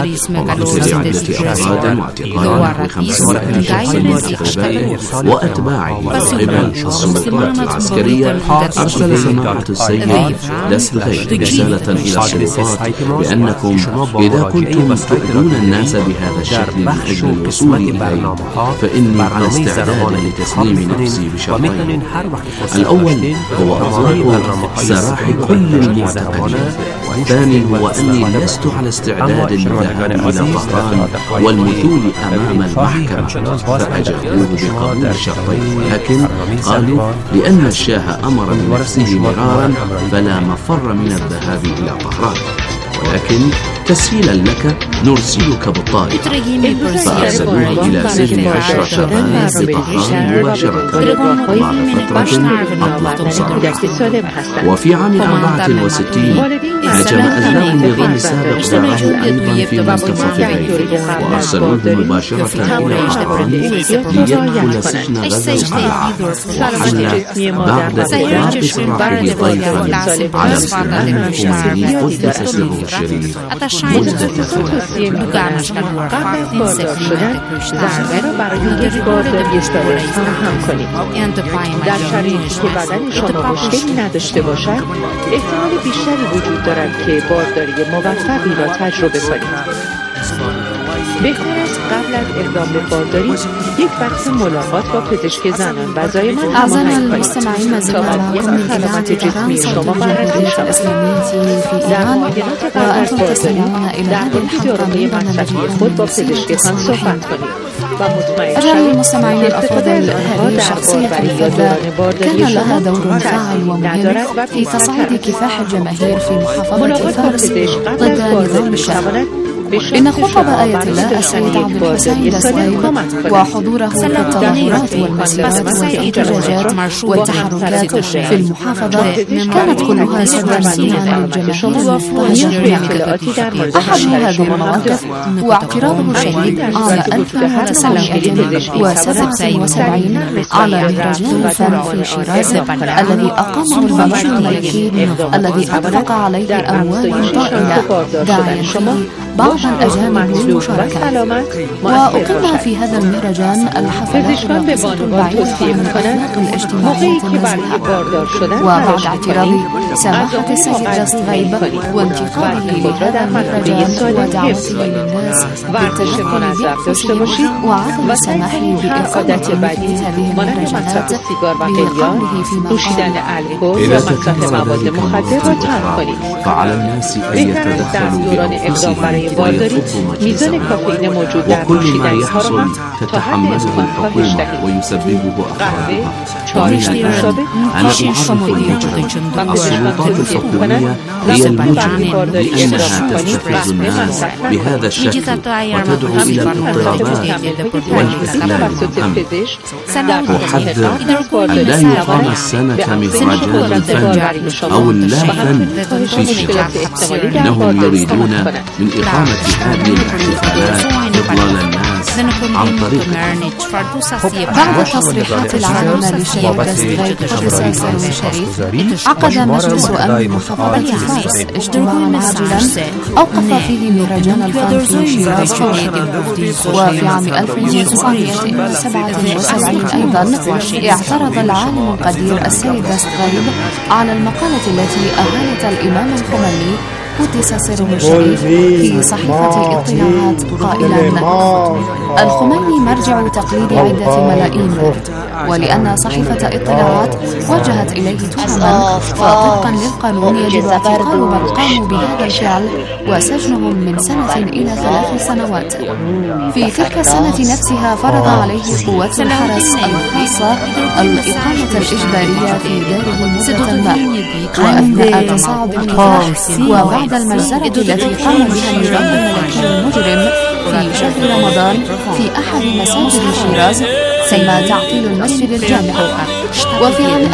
ومقتل عدة أفراد واعتقاله ب5 شخص من أقربائه وأتباعه من قبل السلطات العسكرية، أرسل سماحة السيد دستغيب رسالة إلى السلطات بأنكم إذا كنتم تؤذون الناس بهذا الشكل من أجل الوصول إليه فإني على استعداد لتسليم نفسي بشرطين. الأول هو إطلاق سراح كل المعتقلين، والثاني هو أني لست على استعداد للذهاب إلى طهران والمثول أمام المحكمة، فأجابوه بقبول الشرطين، لكن قالوا لأن الشاه أمر بنفسه مرارا فلا مفر من الذهاب إلى طهران، ولكن تسهيلا لك نرسلك بالطائرة. فأرسلوه إلى سجن 10 شباب بطهران مباشرة بعد فترة أطلق. وفي عام 64 هاجم أذناب النظام السابق داره أيضا في منتصف الليل، وأرسلوه مباشرة إلى طهران ليدخل سجن غزة القلعة، وحل بعد إقرار إسراحه ضيفا على الإمام الخميني قدس سره الشريف مدة 3 قبل از باردار شدن ضربه را برای یک بارداری استرس فراهم کنید. در شرایطی که بدن شما مشکلی نداشته باشد احتمال بیشتری وجود دارد که بارداری موفقی را تجربه کنید. بهتر است قبل از اقدام به بارداری یک وقت ملاقات با پزشک زنان و زایمان أعزائنا المستمعين، ما زلنا معكم من إذاعة طهران صوت الجمهورية الإسلامية في إيران، وأنتم تستمعون إلى هذه الحلقة من برنامجكم. أجل المستمعين الأفاضل، هذه الشخصية الفذة كان لها دور فاعل ومهم في تصعيد كفاح الجماهير في محافظة فارس ضد نظام الشاه. إن خطب آية الله السيد عبد الحسين دستغيب وحضوره في التظاهرات والمسيرات والاحتجاجات والتحركات في المحافظة كانت كلها سرية عن الجماهير المحتجة. أحد هذه المواقف واعتراضه الشديد على 1977 على مهرجان الفن في شيراز الذي أقامه البرلمان الملكي، الذي أطلق عليه أموال طائلة داعيا فيه بعض الأجانب للمشاركة. وأقيم في هذا المهرجان الحفلات الراقصة البعيدة عن الأخلاق الاجتماعية النزيهة. وبعد اعتراض سماحة السيد دستغيب وانتقاله لهذا المهرجان ودعوته للناس بالتشكل بالخشوع وعدم السماح بإقامة مثل هذه المهرجانات بقوله فيما قال: فعلى الناس أن يتدخلوا بأنفسهم بارداری میزان کافئین موجود در نوشیدنی ها را تتحمله الحكومة ويسببه أفرادها. ومن الآن أنا أعرف المجرم. السلطات الحكومية هي المجرم لأنها تستفز الناس بهذا الشكل وتدعو إلى الاضطرابات والإخلال بالأمن. أحذر أن لا يقام السنة مهرجان الفن أو اللافن في شيراز. إنهم يريدون من إقامة هذه الاحتفالات إضلال الناس عن طريق. بعد تصريحات العالمة للشيخ دستغيب قدس سره الشريف، عقد مجلس أمن محافظة فارس اجتماعا عاجلا أوقف فيه مهرجان الفن في شيراز فورا. وفي عام 1977 أيضا اعترض العالم القدير السيد دستغيب على المقالة التي أهانت الإمام الخميني قدس سره الشريف في صحيفة الاطلاعات قائلا: الخميني مرجع تقليد عدة ملايين، ولأن صحيفة اطلاعات وجهت إليه تهما فطبقا للقانون يجب اعتقال من قاموا بهذا الفعل وسجنهم من 1 سنة إلى 3 سنوات. في تلك السنة نفسها فرض عليه قوات الحرس الخاصة الإقامة الإجبارية في داره مدة ما. وأثناء تصاعد الكفاح وبعد المجزرة التي قام بها النظام الملكي المجرم في شهر رمضان في أحد مساجد شيراز تم تعطيل المسجد الجامع. وفي عام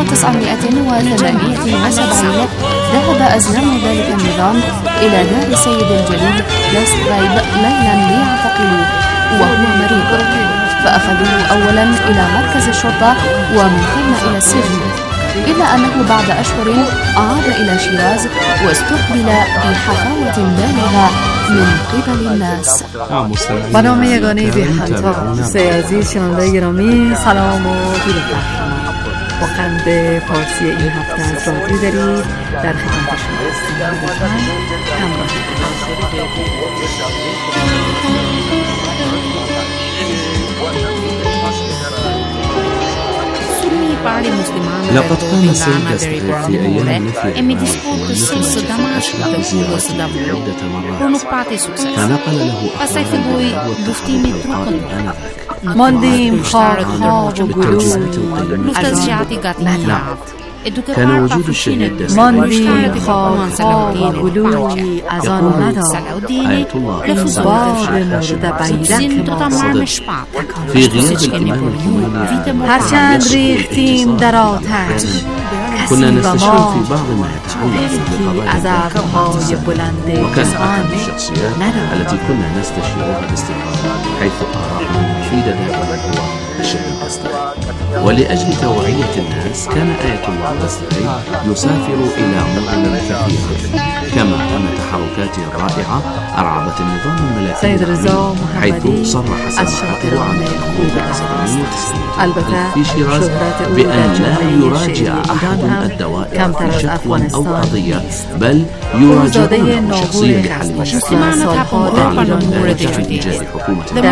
1978 ذهب أزلام ذلك النظام إلى دار السيد الجليل دستغيب ليلا ليعتقلوه وهو مريض، فأخذوه أولا إلى مركز الشرطة ومن ثم إلى السجن، إلا أنه بعد أشهر عاد إلى شيراز واستقبل بحفاوة بالغة من قبل الناس. به نام یگانه بی همتا دوستای عزیز شنونده گرامی، سلام و درود بر شما. با قند فارسی این هفته از رادیو دارید در خدمت شما هستیم. لطفاً همراه لقد قام السيد أستريك في أيام مثل عدة مرات فنقل له ماندیم خاک‌ها و گلوی كان وجود الشهيد ماندیم خاک‌ها و گلوی از آن نداد آية الله باد مرده بیرک في غياب الإمام الكبير هرچند ریختیم در آتش كنا نستشير في بعض ما يتعلق از ابرهای بلند وكان أحد الشخصيات التي كنا نستشيرها باستمرار حيث آراء مفيدة دائما هو الشيخ الأستري. ولأجل توعية الناس كان آية الله الأستري يسافر إلى مدن كثيرة، كما أن تحركاته الرائعة أرعبت النظام الملكي حيث صرح سماحته عن الخروج الأسرية في شيراز بأن لا يراجع أحد الدوائر في شكوى أو قضية، بل يراجعون شخصيا لحل مشاكل في إيجاد حكومة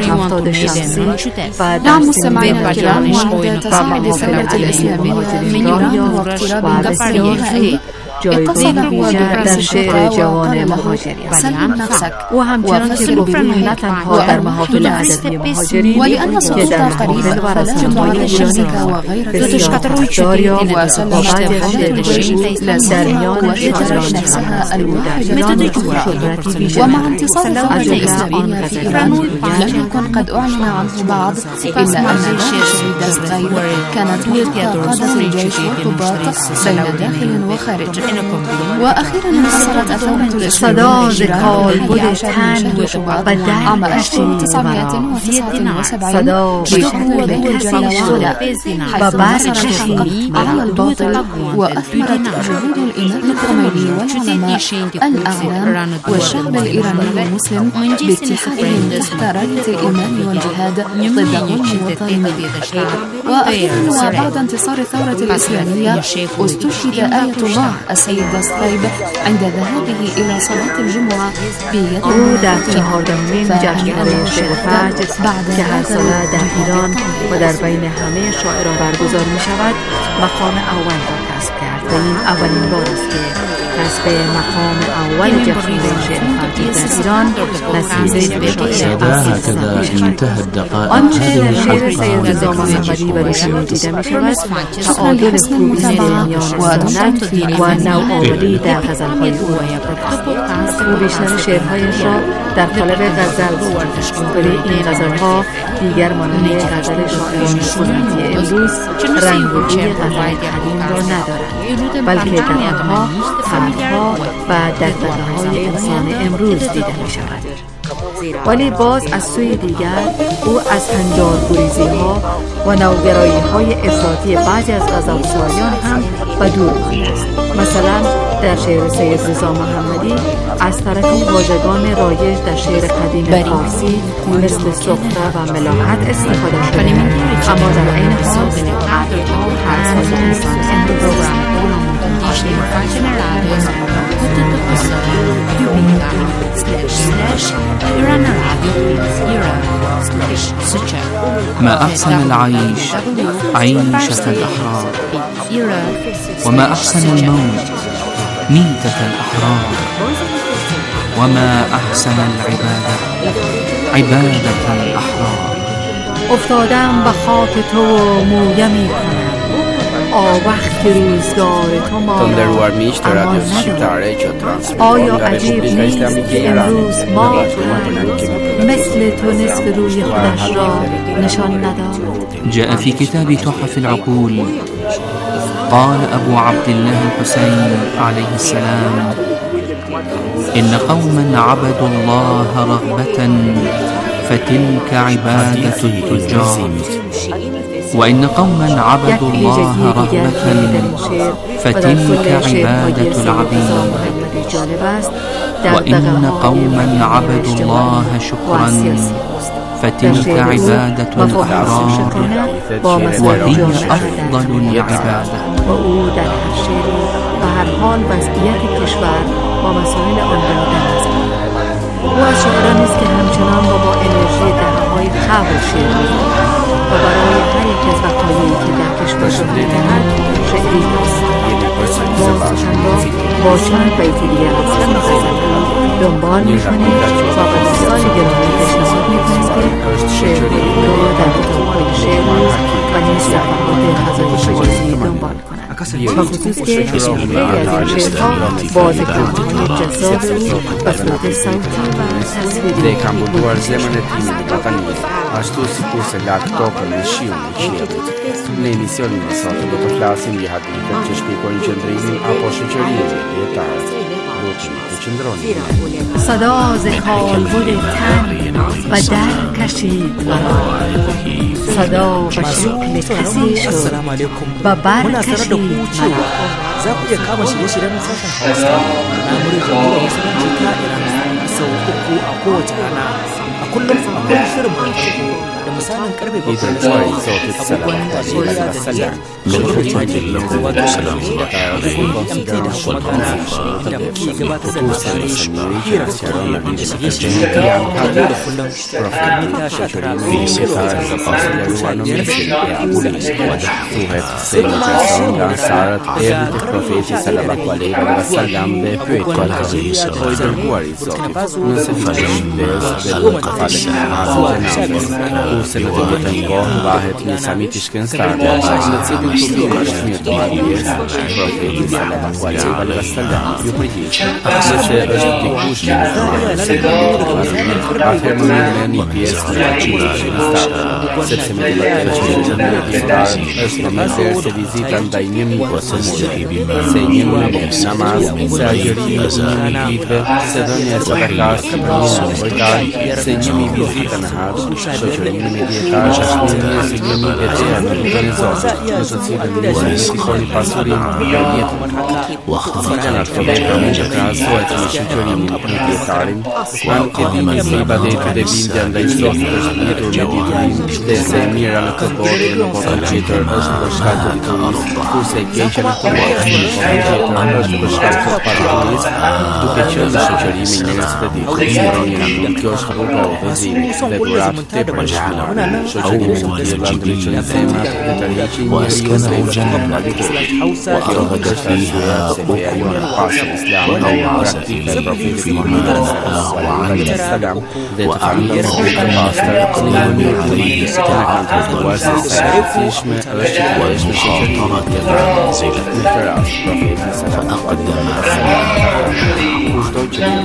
نعم مستمعينا الكرام، وعند تصاعد الثورة الإسلامية من إيران واقتراب انقلابها اتصل بوجه در شعر جوان مهاجرین سلم نفسك و همچنان که گفتیم نه تنها در محافل ادبی مهاجرین ولأن سقوط قريب جمهورية شمسك وغيرها داريا وسلم در میان وتدرك نفسها الواحدة ومع انتصار الثورة الإسلامية في إيران لم يكن قد أعلن عنه بعد، إلا أن الشهيد أستري كانت وفق قادة الجيش والضباط بين داخل وخارج. وأخيرا انتصرت الثورة الإسلامية في إيران ب11 شباط عام 1979 بشكل جل وعلا، حيث انتصر الحق على الباطل، وأثمرت جهود الإمام الخميني والعلماء الأعلام والشعب الإيراني المسلم باتحادهم تحت راية الإيمان والجهاد ضد ظلم الظالمين. وأخيرا وبعد انتصار الثورة الإسلامية استشهد آية الله السيد دستایب عند ذهابه إلى صلاة الجمعة بيد او در 14مین جشنواره شعر فجر که هر سال در ایران و در بین همه شاعران برگزار می شود مقام اول را کسب کرد و این اولین بار است که کسب مقام اول جشنواره شعر فجر در ایران نصیب شاعر هكذا انتهت دقائق آنچه در شعر سید رضا محمدی و روشنی دیده می شود تعادل خوبی میان سنت و نوآوری در غزل‌های او او بیشتر شعرهایش را در قالب غزل ولی این غزل‌ها دیگر مانند غزل شاعران سنتی امروز رنگ و بوی غزل قدیم را ندارد، بلکه در آنها حرف‌ها و دغدغه‌های انسان امروز دیده می‌شود. ولی باز از سوی دیگر او از هنجارگریزی‌ها و نوگرایی‌های افراطی بعضی از غزلسازان هم به دور مانده است. مثلا در شعر سید رضا محمدی از طرف واژگان رایج در شعر قدیم فارسی مثل سخره و ملاحت استفاده شده، اما در عین حال حرف‌ها حرف‌های انسان امروز ما أحسن العيش عيشة الأحرار، وما أحسن الموت ميتة الأحرار، وما أحسن العبادة عبادة الأحرار. افتادم به خاک تو و مویه می کنم وقت روزگار تو ما امان ندارد. آیا عجیب نیست که امروز ما مثل تو نصف روی خودش را نشان نداد؟ جاء في كتاب تحف العقول قال أبو عبد الله الحسين عليه السلام: إن قوما عبدوا الله رغبة فتلك عبادة التجار، وإن قوما عبدوا الله رغبة فتلك عبادة العبيد. وإن قوما عبدوا الله شكرا فتلك عبادة الأحرار وهي أفضل العبادة. و او در هر شعری و هر حال وضعیت کشور با مسائل آن را در نظر دارد. او از شاعرانی است که همچنان با انرژی دهه‌های قبل شعر می‌خواند و برای هر یک از وقایعی که در کشور رخ می‌دهد شعری است. سخن را با چند بیت دیگر از همین غزل‌ها دنبال می‌کنید و به دوستان گرامی پیشنهاد می‌کنید که شعر را در کتاب‌های شعر و نیز صفحات خزانه شجازی دنبال کنند. و خصوص که خیلی از این شعرها با ذکرهای جذاب او و صوت صوتی و تصویری de cambuduar zemrën e timit të Balkanit, ashtu sikurse lart tokën me shiun e qiellit. Në emisionin e sotëm do të flasim mbi hadithet që shpjegojnë qëndrimin apo shoqërinë e dietarëve. Lutem të qëndroni. صدا ز کالبد تن و در کشید مرا، صدا به شکل کسی شد و بر کشید مرا. za ku iya kama shirye-shiryen sashen Hausa na muryar jamhuriyar musulunci ta Iran sau 3 a kowace rana. A kullum akwai shirin bincike da misalin karfe 7 na safe abubuwan da shi da sallar shirin bincike wato salam da MT da kuma da muke gabatar da labarai hira da shirye-shirye kayan hadu da kullum kan mita 19 Profeti sallallahu alaihi wa sallam dhe pyet o i dërguar i Zotit, nëse vjen vesh dhe nuk ka falë namazin e janazës, kurse në të njëjtën kohë vahet një samit i shkencëtar, në cilin publiku është një të pjesë, profeti sallallahu alaihi wa sallam ju përgjigj, nëse është dikush që atëherë më mirë një pjesë të shkencëtar, sepse me të vërtetë është më mirë se vizita ndaj një miku të mundshëm. Se një namaz, se agjërimi një vitve, se dhënia e sadakas për një vërtar, se 1000 vizita në haxh, shoqërimi me dietarë është një si një ideja në rrugën e Zotit, në të cilën ne shikoni pasurinë në jetën. Janë ato vepra që krahasohet me shoqërimin me dietarin, nuk e di se ibadeti dhe bindja ndaj Zotit është lidhur me diturin, dhe se e mira në këtë botë në botën tjetër është për shkak të diturisë, kurse e keqja në këtë botë është për shkak të parërisë, duke qenë në shoqërimi njerëz të ditur. Kjo është rruga e udhëzimit dhe durat tepër shpinore. Shoqërimi në të vëndërshën e zemrat dhe të rriqin njeriu në ujën në ditur. Kjo është arsyeja pse ajo në pasë islamin në praktikën e profetit Muhammed sallallahu alaihi wasallam dhe të familjes së pastër në mënyrë të rritë që na kanë treguar se sa e rëndësishme është të jesh në shoqërinë tjetër. فأقدم kushdo që një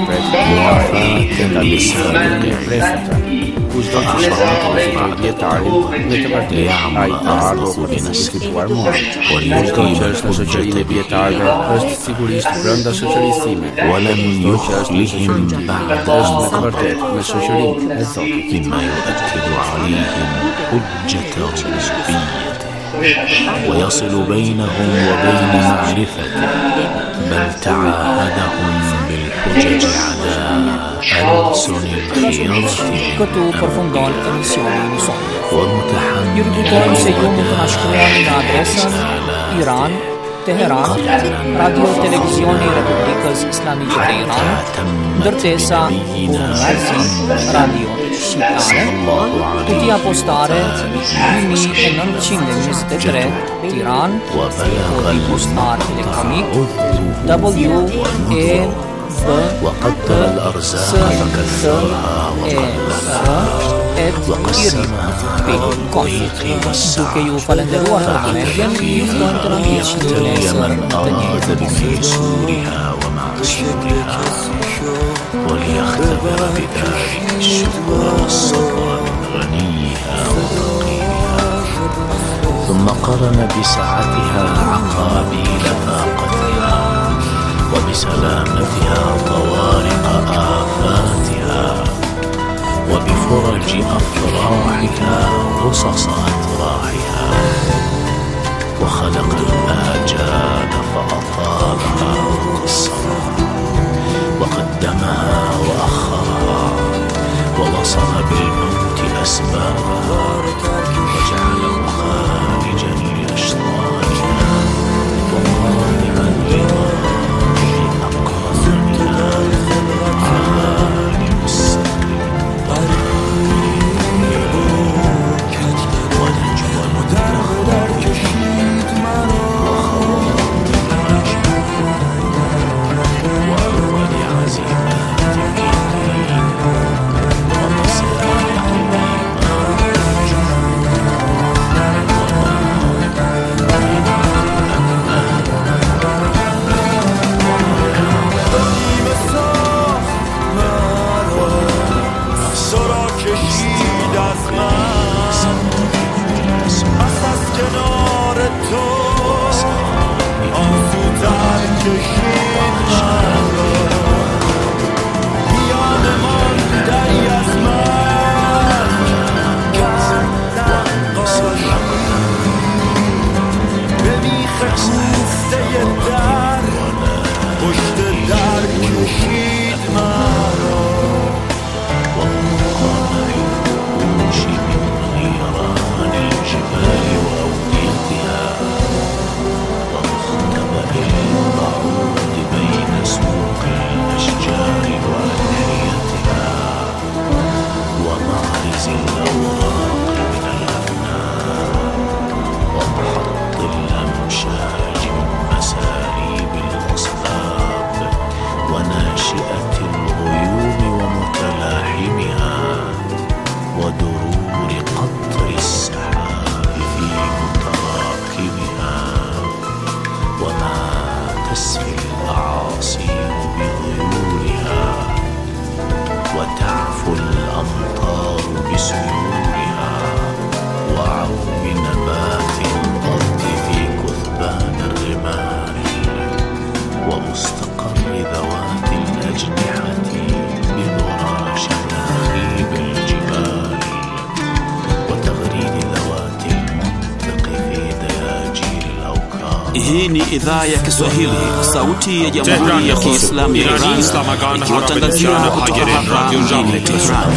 kushdo që shëron të djetarin me të vërtetë ai ka ardhur për të diskutuar mua. Kushdo që është në shoqërinë e djetarëve është sigurisht brenda shoqërisë time. ولم يخلهم بعد është me të vërtetë në shoqërinë e Zotit. مما يؤكد عليهم حجة ربوبيته ويصل بينهم وبين معرفته بل تعاهدهم بالحجج على ألسن الخيرة ومتحملين Teheran, Radio Televizioni Republikës Islamike të Iranit, ndërtesa Urmërzi, Radio Shqiptare, Kutia Postare 2923, Tiran, Kodi Postar Elektronik, duke ju falenderuar për vëmendjen, ju ftojmë të na ndiqni من أراد بميسورها ومعسورها وليختبر بذلك الشكر والصبر من غنيها وفقيرها ثم قرن بسعتها عقابيل فاقتها وبسلامتها طوارق آفاتها وبفرج أفراحها قصص أتراحها وخلق الآجال فأطالها وقصرها وقدم أمها وأخاها ولصق بالموت أسبابها وجعله خارجا لأشطانها وقادما لنار أقاصمها عالم السر Hii ni idhaa ya Kiswahili, sauti ya Jamhuri ya Kiislamu ya Iran, ikiwatangazia kutoka hapa mjini Tehran.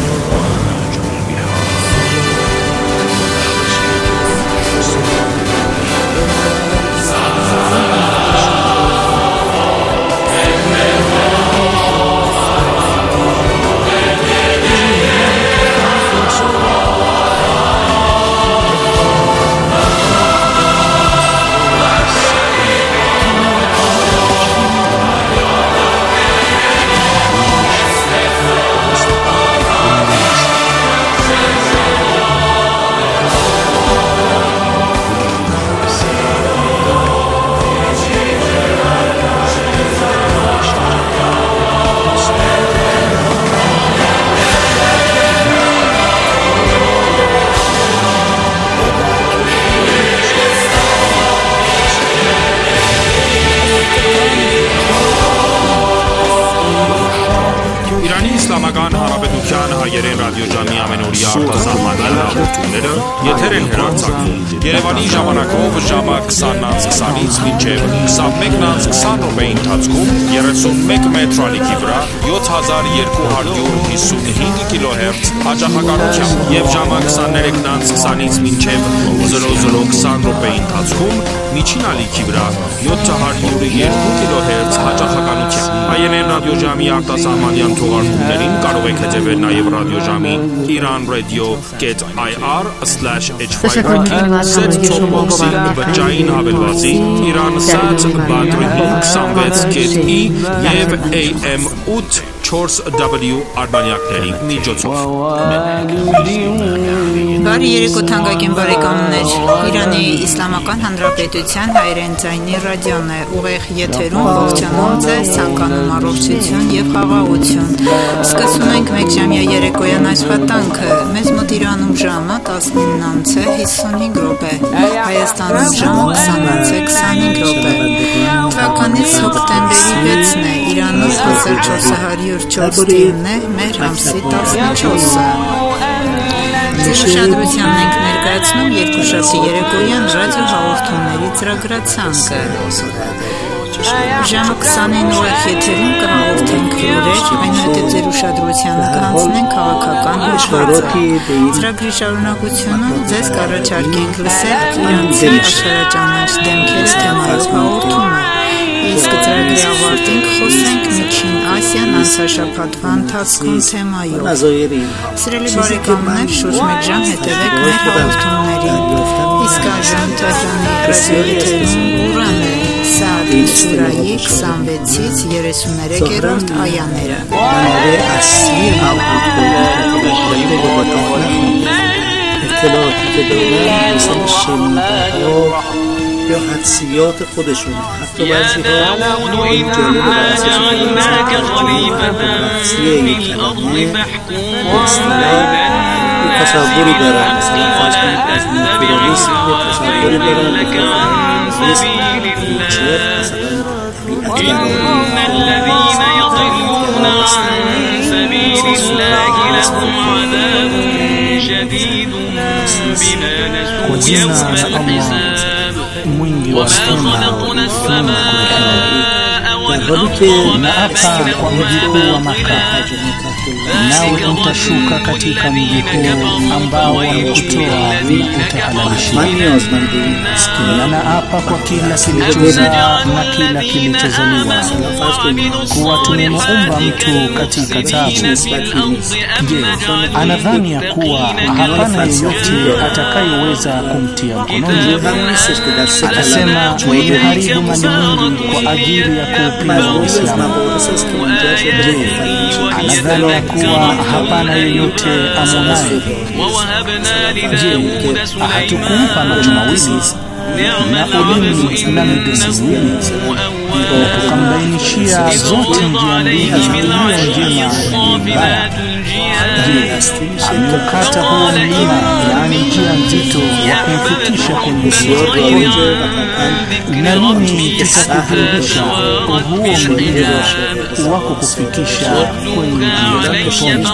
Իսլամական Հանրապետության հայերեն ռադիոժամի ամենօրյա արտասահմանյան հաղորդումները եթեր են հեռարձակվում Երևանի ժամանակով ժամը 20:20-ից մինչև 21:20 րոպեի ընթացքում 31 մետրի ալիքի վրա 7255 կիլոհերց հաճախականությամբ եւ ժամը 23:20-ից մինչև 00:20 րոպեի ընթացքում միջին ալիքի վրա 702 կիլոհերց հաճախականությամբ հայերեն ռադիոժամի արտասահմանյան թողարկումներին կարող եք հետևել նաև ռադիոժամի iranradio.ir/h5 set top-box-ի բջջային հավելվածի Iran-Sat Battery 26.i եւ AM 8-4W արբանյակների միջոցով։ Բարի երեկո թանկագին բարեկամներ, Իրանի Իսլամական Հանրապետության հայերեն ձայնի ռադիոն է, ուղիղ եթերում ողջանում ձեզ, ցանկանում առողջություն եւ խաղաղություն։ Սկսում ենք մեկժամյա երեկոյան աշխատանքը, մեզ մոտ Իրանում ժամը 19:55 րոպե, Հայաստանում ժամը 20:25 րոպե։ Թվականից հոկտեմբերի 6-ն է, Իրանում 1404 դինն է, մեր ամսի 14-ը։ Ձեզ ուշադրությանն ենք ներկայացնում երկուշաբթի երեկոյան ռադիո հաղորդումների ծրագրացանկը։ Ժամը 20-ին ուղիղ եթերում կհաղորդենք լուրեր, այնուհետև ձեր ուշադրությանը կհանձնենք քաղաքական հուշարձը։ Ծրագրի շարունակությունում ձեզ կառաջարկենք լսել իրանցի աշխարհաճանաչ դեմքերը թեմայով հաղորդումը։ Իսկ ծրագրի ավարտին խոսենք Միջին Ասիան անցաշաբաթվա ընթացքում թեմայով։ Սիրելի բարեկամներ, շուրջ մեկ ժամ հետևեք մեր հաղորդումներին։ Իսկ այժմ Թեհրանի ռադիոյեթերում Ղուրանը Սաադի սուրայի 26-ից 33-րդ այաները։ یا حدسیات خودشون حتی بعضی ها جالب جعلناك خلیفة فی الارض تصوری دارن مثلا فرض کنید از نوفیرالیسم تصوری دارن إن الذين يضلون عن سبيل الله لهم عذاب شديد بما نسوا يوم الحساب وما خلقنا السماء والأرض وما بينهما nawe utashuka katika mji huu ambao wamekutoa utahalalisha. Na naapa kwa kila kilichozaa na kila kilichozaliwa kuwa tumemuumba mtu katika taabu. Je, anadhani ya kuwa hapana yeyote atakayeweza kumtia mkononi? Anasema waliharibu mali nyingi kwa ajili ya kuupinga Uislamu. Je, anadhani ya kuwa hapana yeyote amunaye? Je, hatukumpa macho mawili na ulimi na midomo miwili, tukambainishia zote njia mbili iliyo njema na mbaya? Je, ameukata huo mlima, yaani njia nzito ya kumfikisha kwenye sio? Na nini kitakufundisha huo mlima wako kufikisha kwenye njia za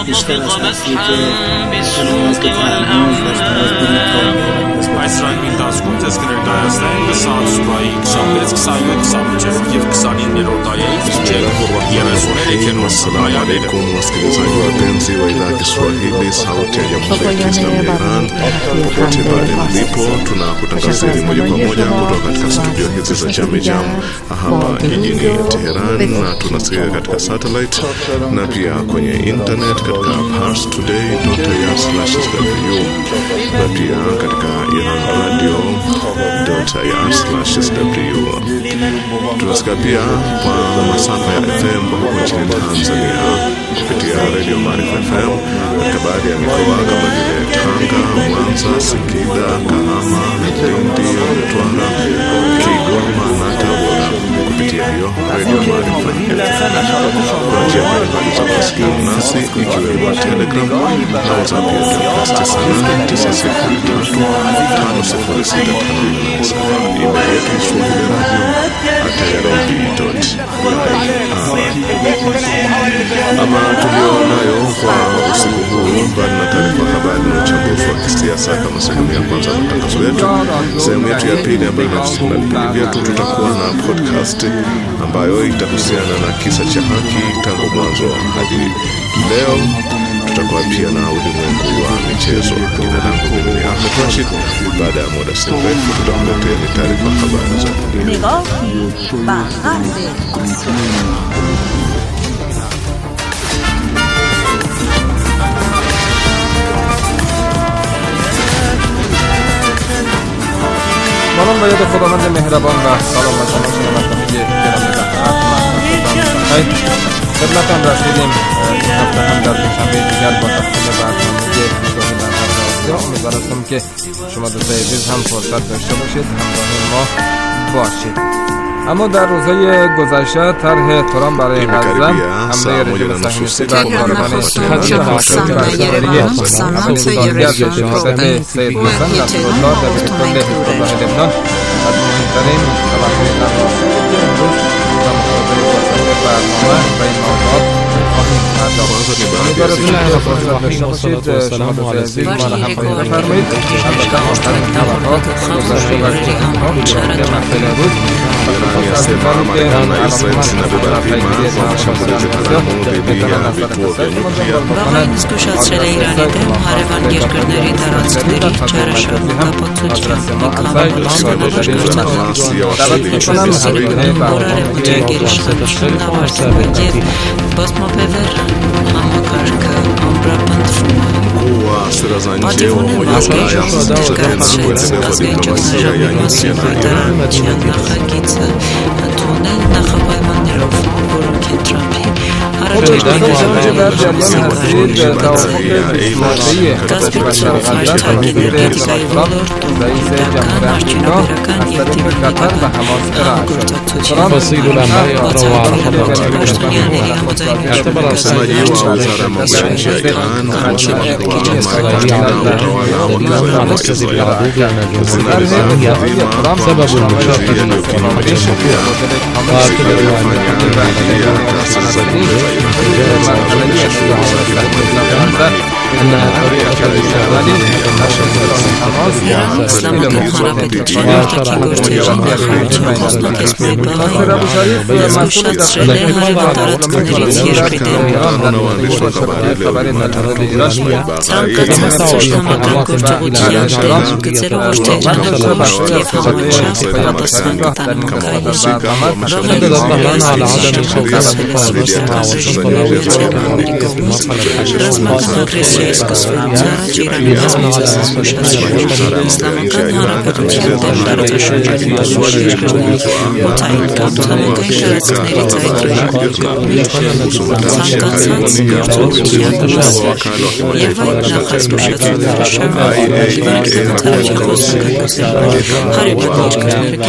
Այսրայմի ընթացքում ձեզ կներկայացնենք Նսար սուրայի 26-27 և 29-րդ այայից մինչև 33-րդ այաները։ Wasikilizaji wapenzi wa idhaa Kiswahili sauti ya Jamhuri ya Kiislamu ya Iran, popote pale mlipo, tunakutangazeni moja kwa moja kutoka katika studio hizi za Jame Jam hapa jijini Tehran, na tunasikika katika satellite na pia kwenye internet katika parstoday.ir/sw na pia katika iranradio.ir/sw. Tunasikia pia kwa masafa ya FM huko nchini Tanzania kupitia Radio Maarifa FM katika baadhi ya mikoa kama vile Tanga, Mwanza, Singida, Kahama, Lindi, Mtwara, Kigoma na Tabora kupitia hiyo Radio Maarifa FM. Kwa njia mbalimbali za kuwasiliana nasi ikiwemo Telegram na WhatsApp yetu +9803506506. Email yetu swahili@nairobi.ir. Ama tulionayo kwa usiku huu, mbali na taarifa habari na uchambuzi wa kisiasa kama sehemu ya kwanza ya matangazo yetu, sehemu yetu ya pili ambayo inahusika na vipindi vyetu, tutakuwa na podcast ambayo itahusiana na kisa cha haki tangu mwanzo hadi leo. Tutakuwa pia na ulimwengu wa michezo. Jina langu mimi ni Ahmed Rashid. Baada ya muda si mrefu tutakuletea taarifa habari za dunia. سلام به یاد خداوند مهربان و سلام به شما شنوندگان گرامی خدمتتان رسیدیم. هفته هم در دوشنبه دیگر با تقدیم برنامه نگاهی بر آسیا. امیدوارم که شما دوستان عزیز هم فرصت داشته باشید همراه ما باشید. اما در روزهای گذشته طرح ترامپ برای غزه حمله رژیم صهیونیستی بر کاروان حج حاصل بر سفریه سالگرد شهادت سید حسن نصرالله دبیر کل حزب الله لبنان از مهمترین خبرهای قرن است که امروز در مصاحبه با صاحب برنامه و این موضوعات خواهیم پرداخت. امیدوارم که فرصت داشته باشید. شما دوستان عزیز ما را همراهی بفرمایید. البته آخرین خبرها گزارش و برنامه‌ها در مسائل روز yasema Marekani na Israel zinabeba dhima kwa mashambulizi haramu dhidi ya vituo vya nyuklia. Բաղային զգուշացրել է Իրանի դեմ հարևան երկրների տարածքների ճարաշահող կապակցության գերիշխանությունն ավարտվում և բազմապևեր համակարգը ամբրապնդվում է։ Պատիվունեն ազգային ներկայացրեց ազգային ճգնաժամի մասին հայտարարության նախագիծը ընդունել նախապայմաններով, որոնք են Թրամփի Կասպիցիով հաշտարի ներգետիկայի ոլորտում իրական արջինաբերական և դիվանական գործակցություն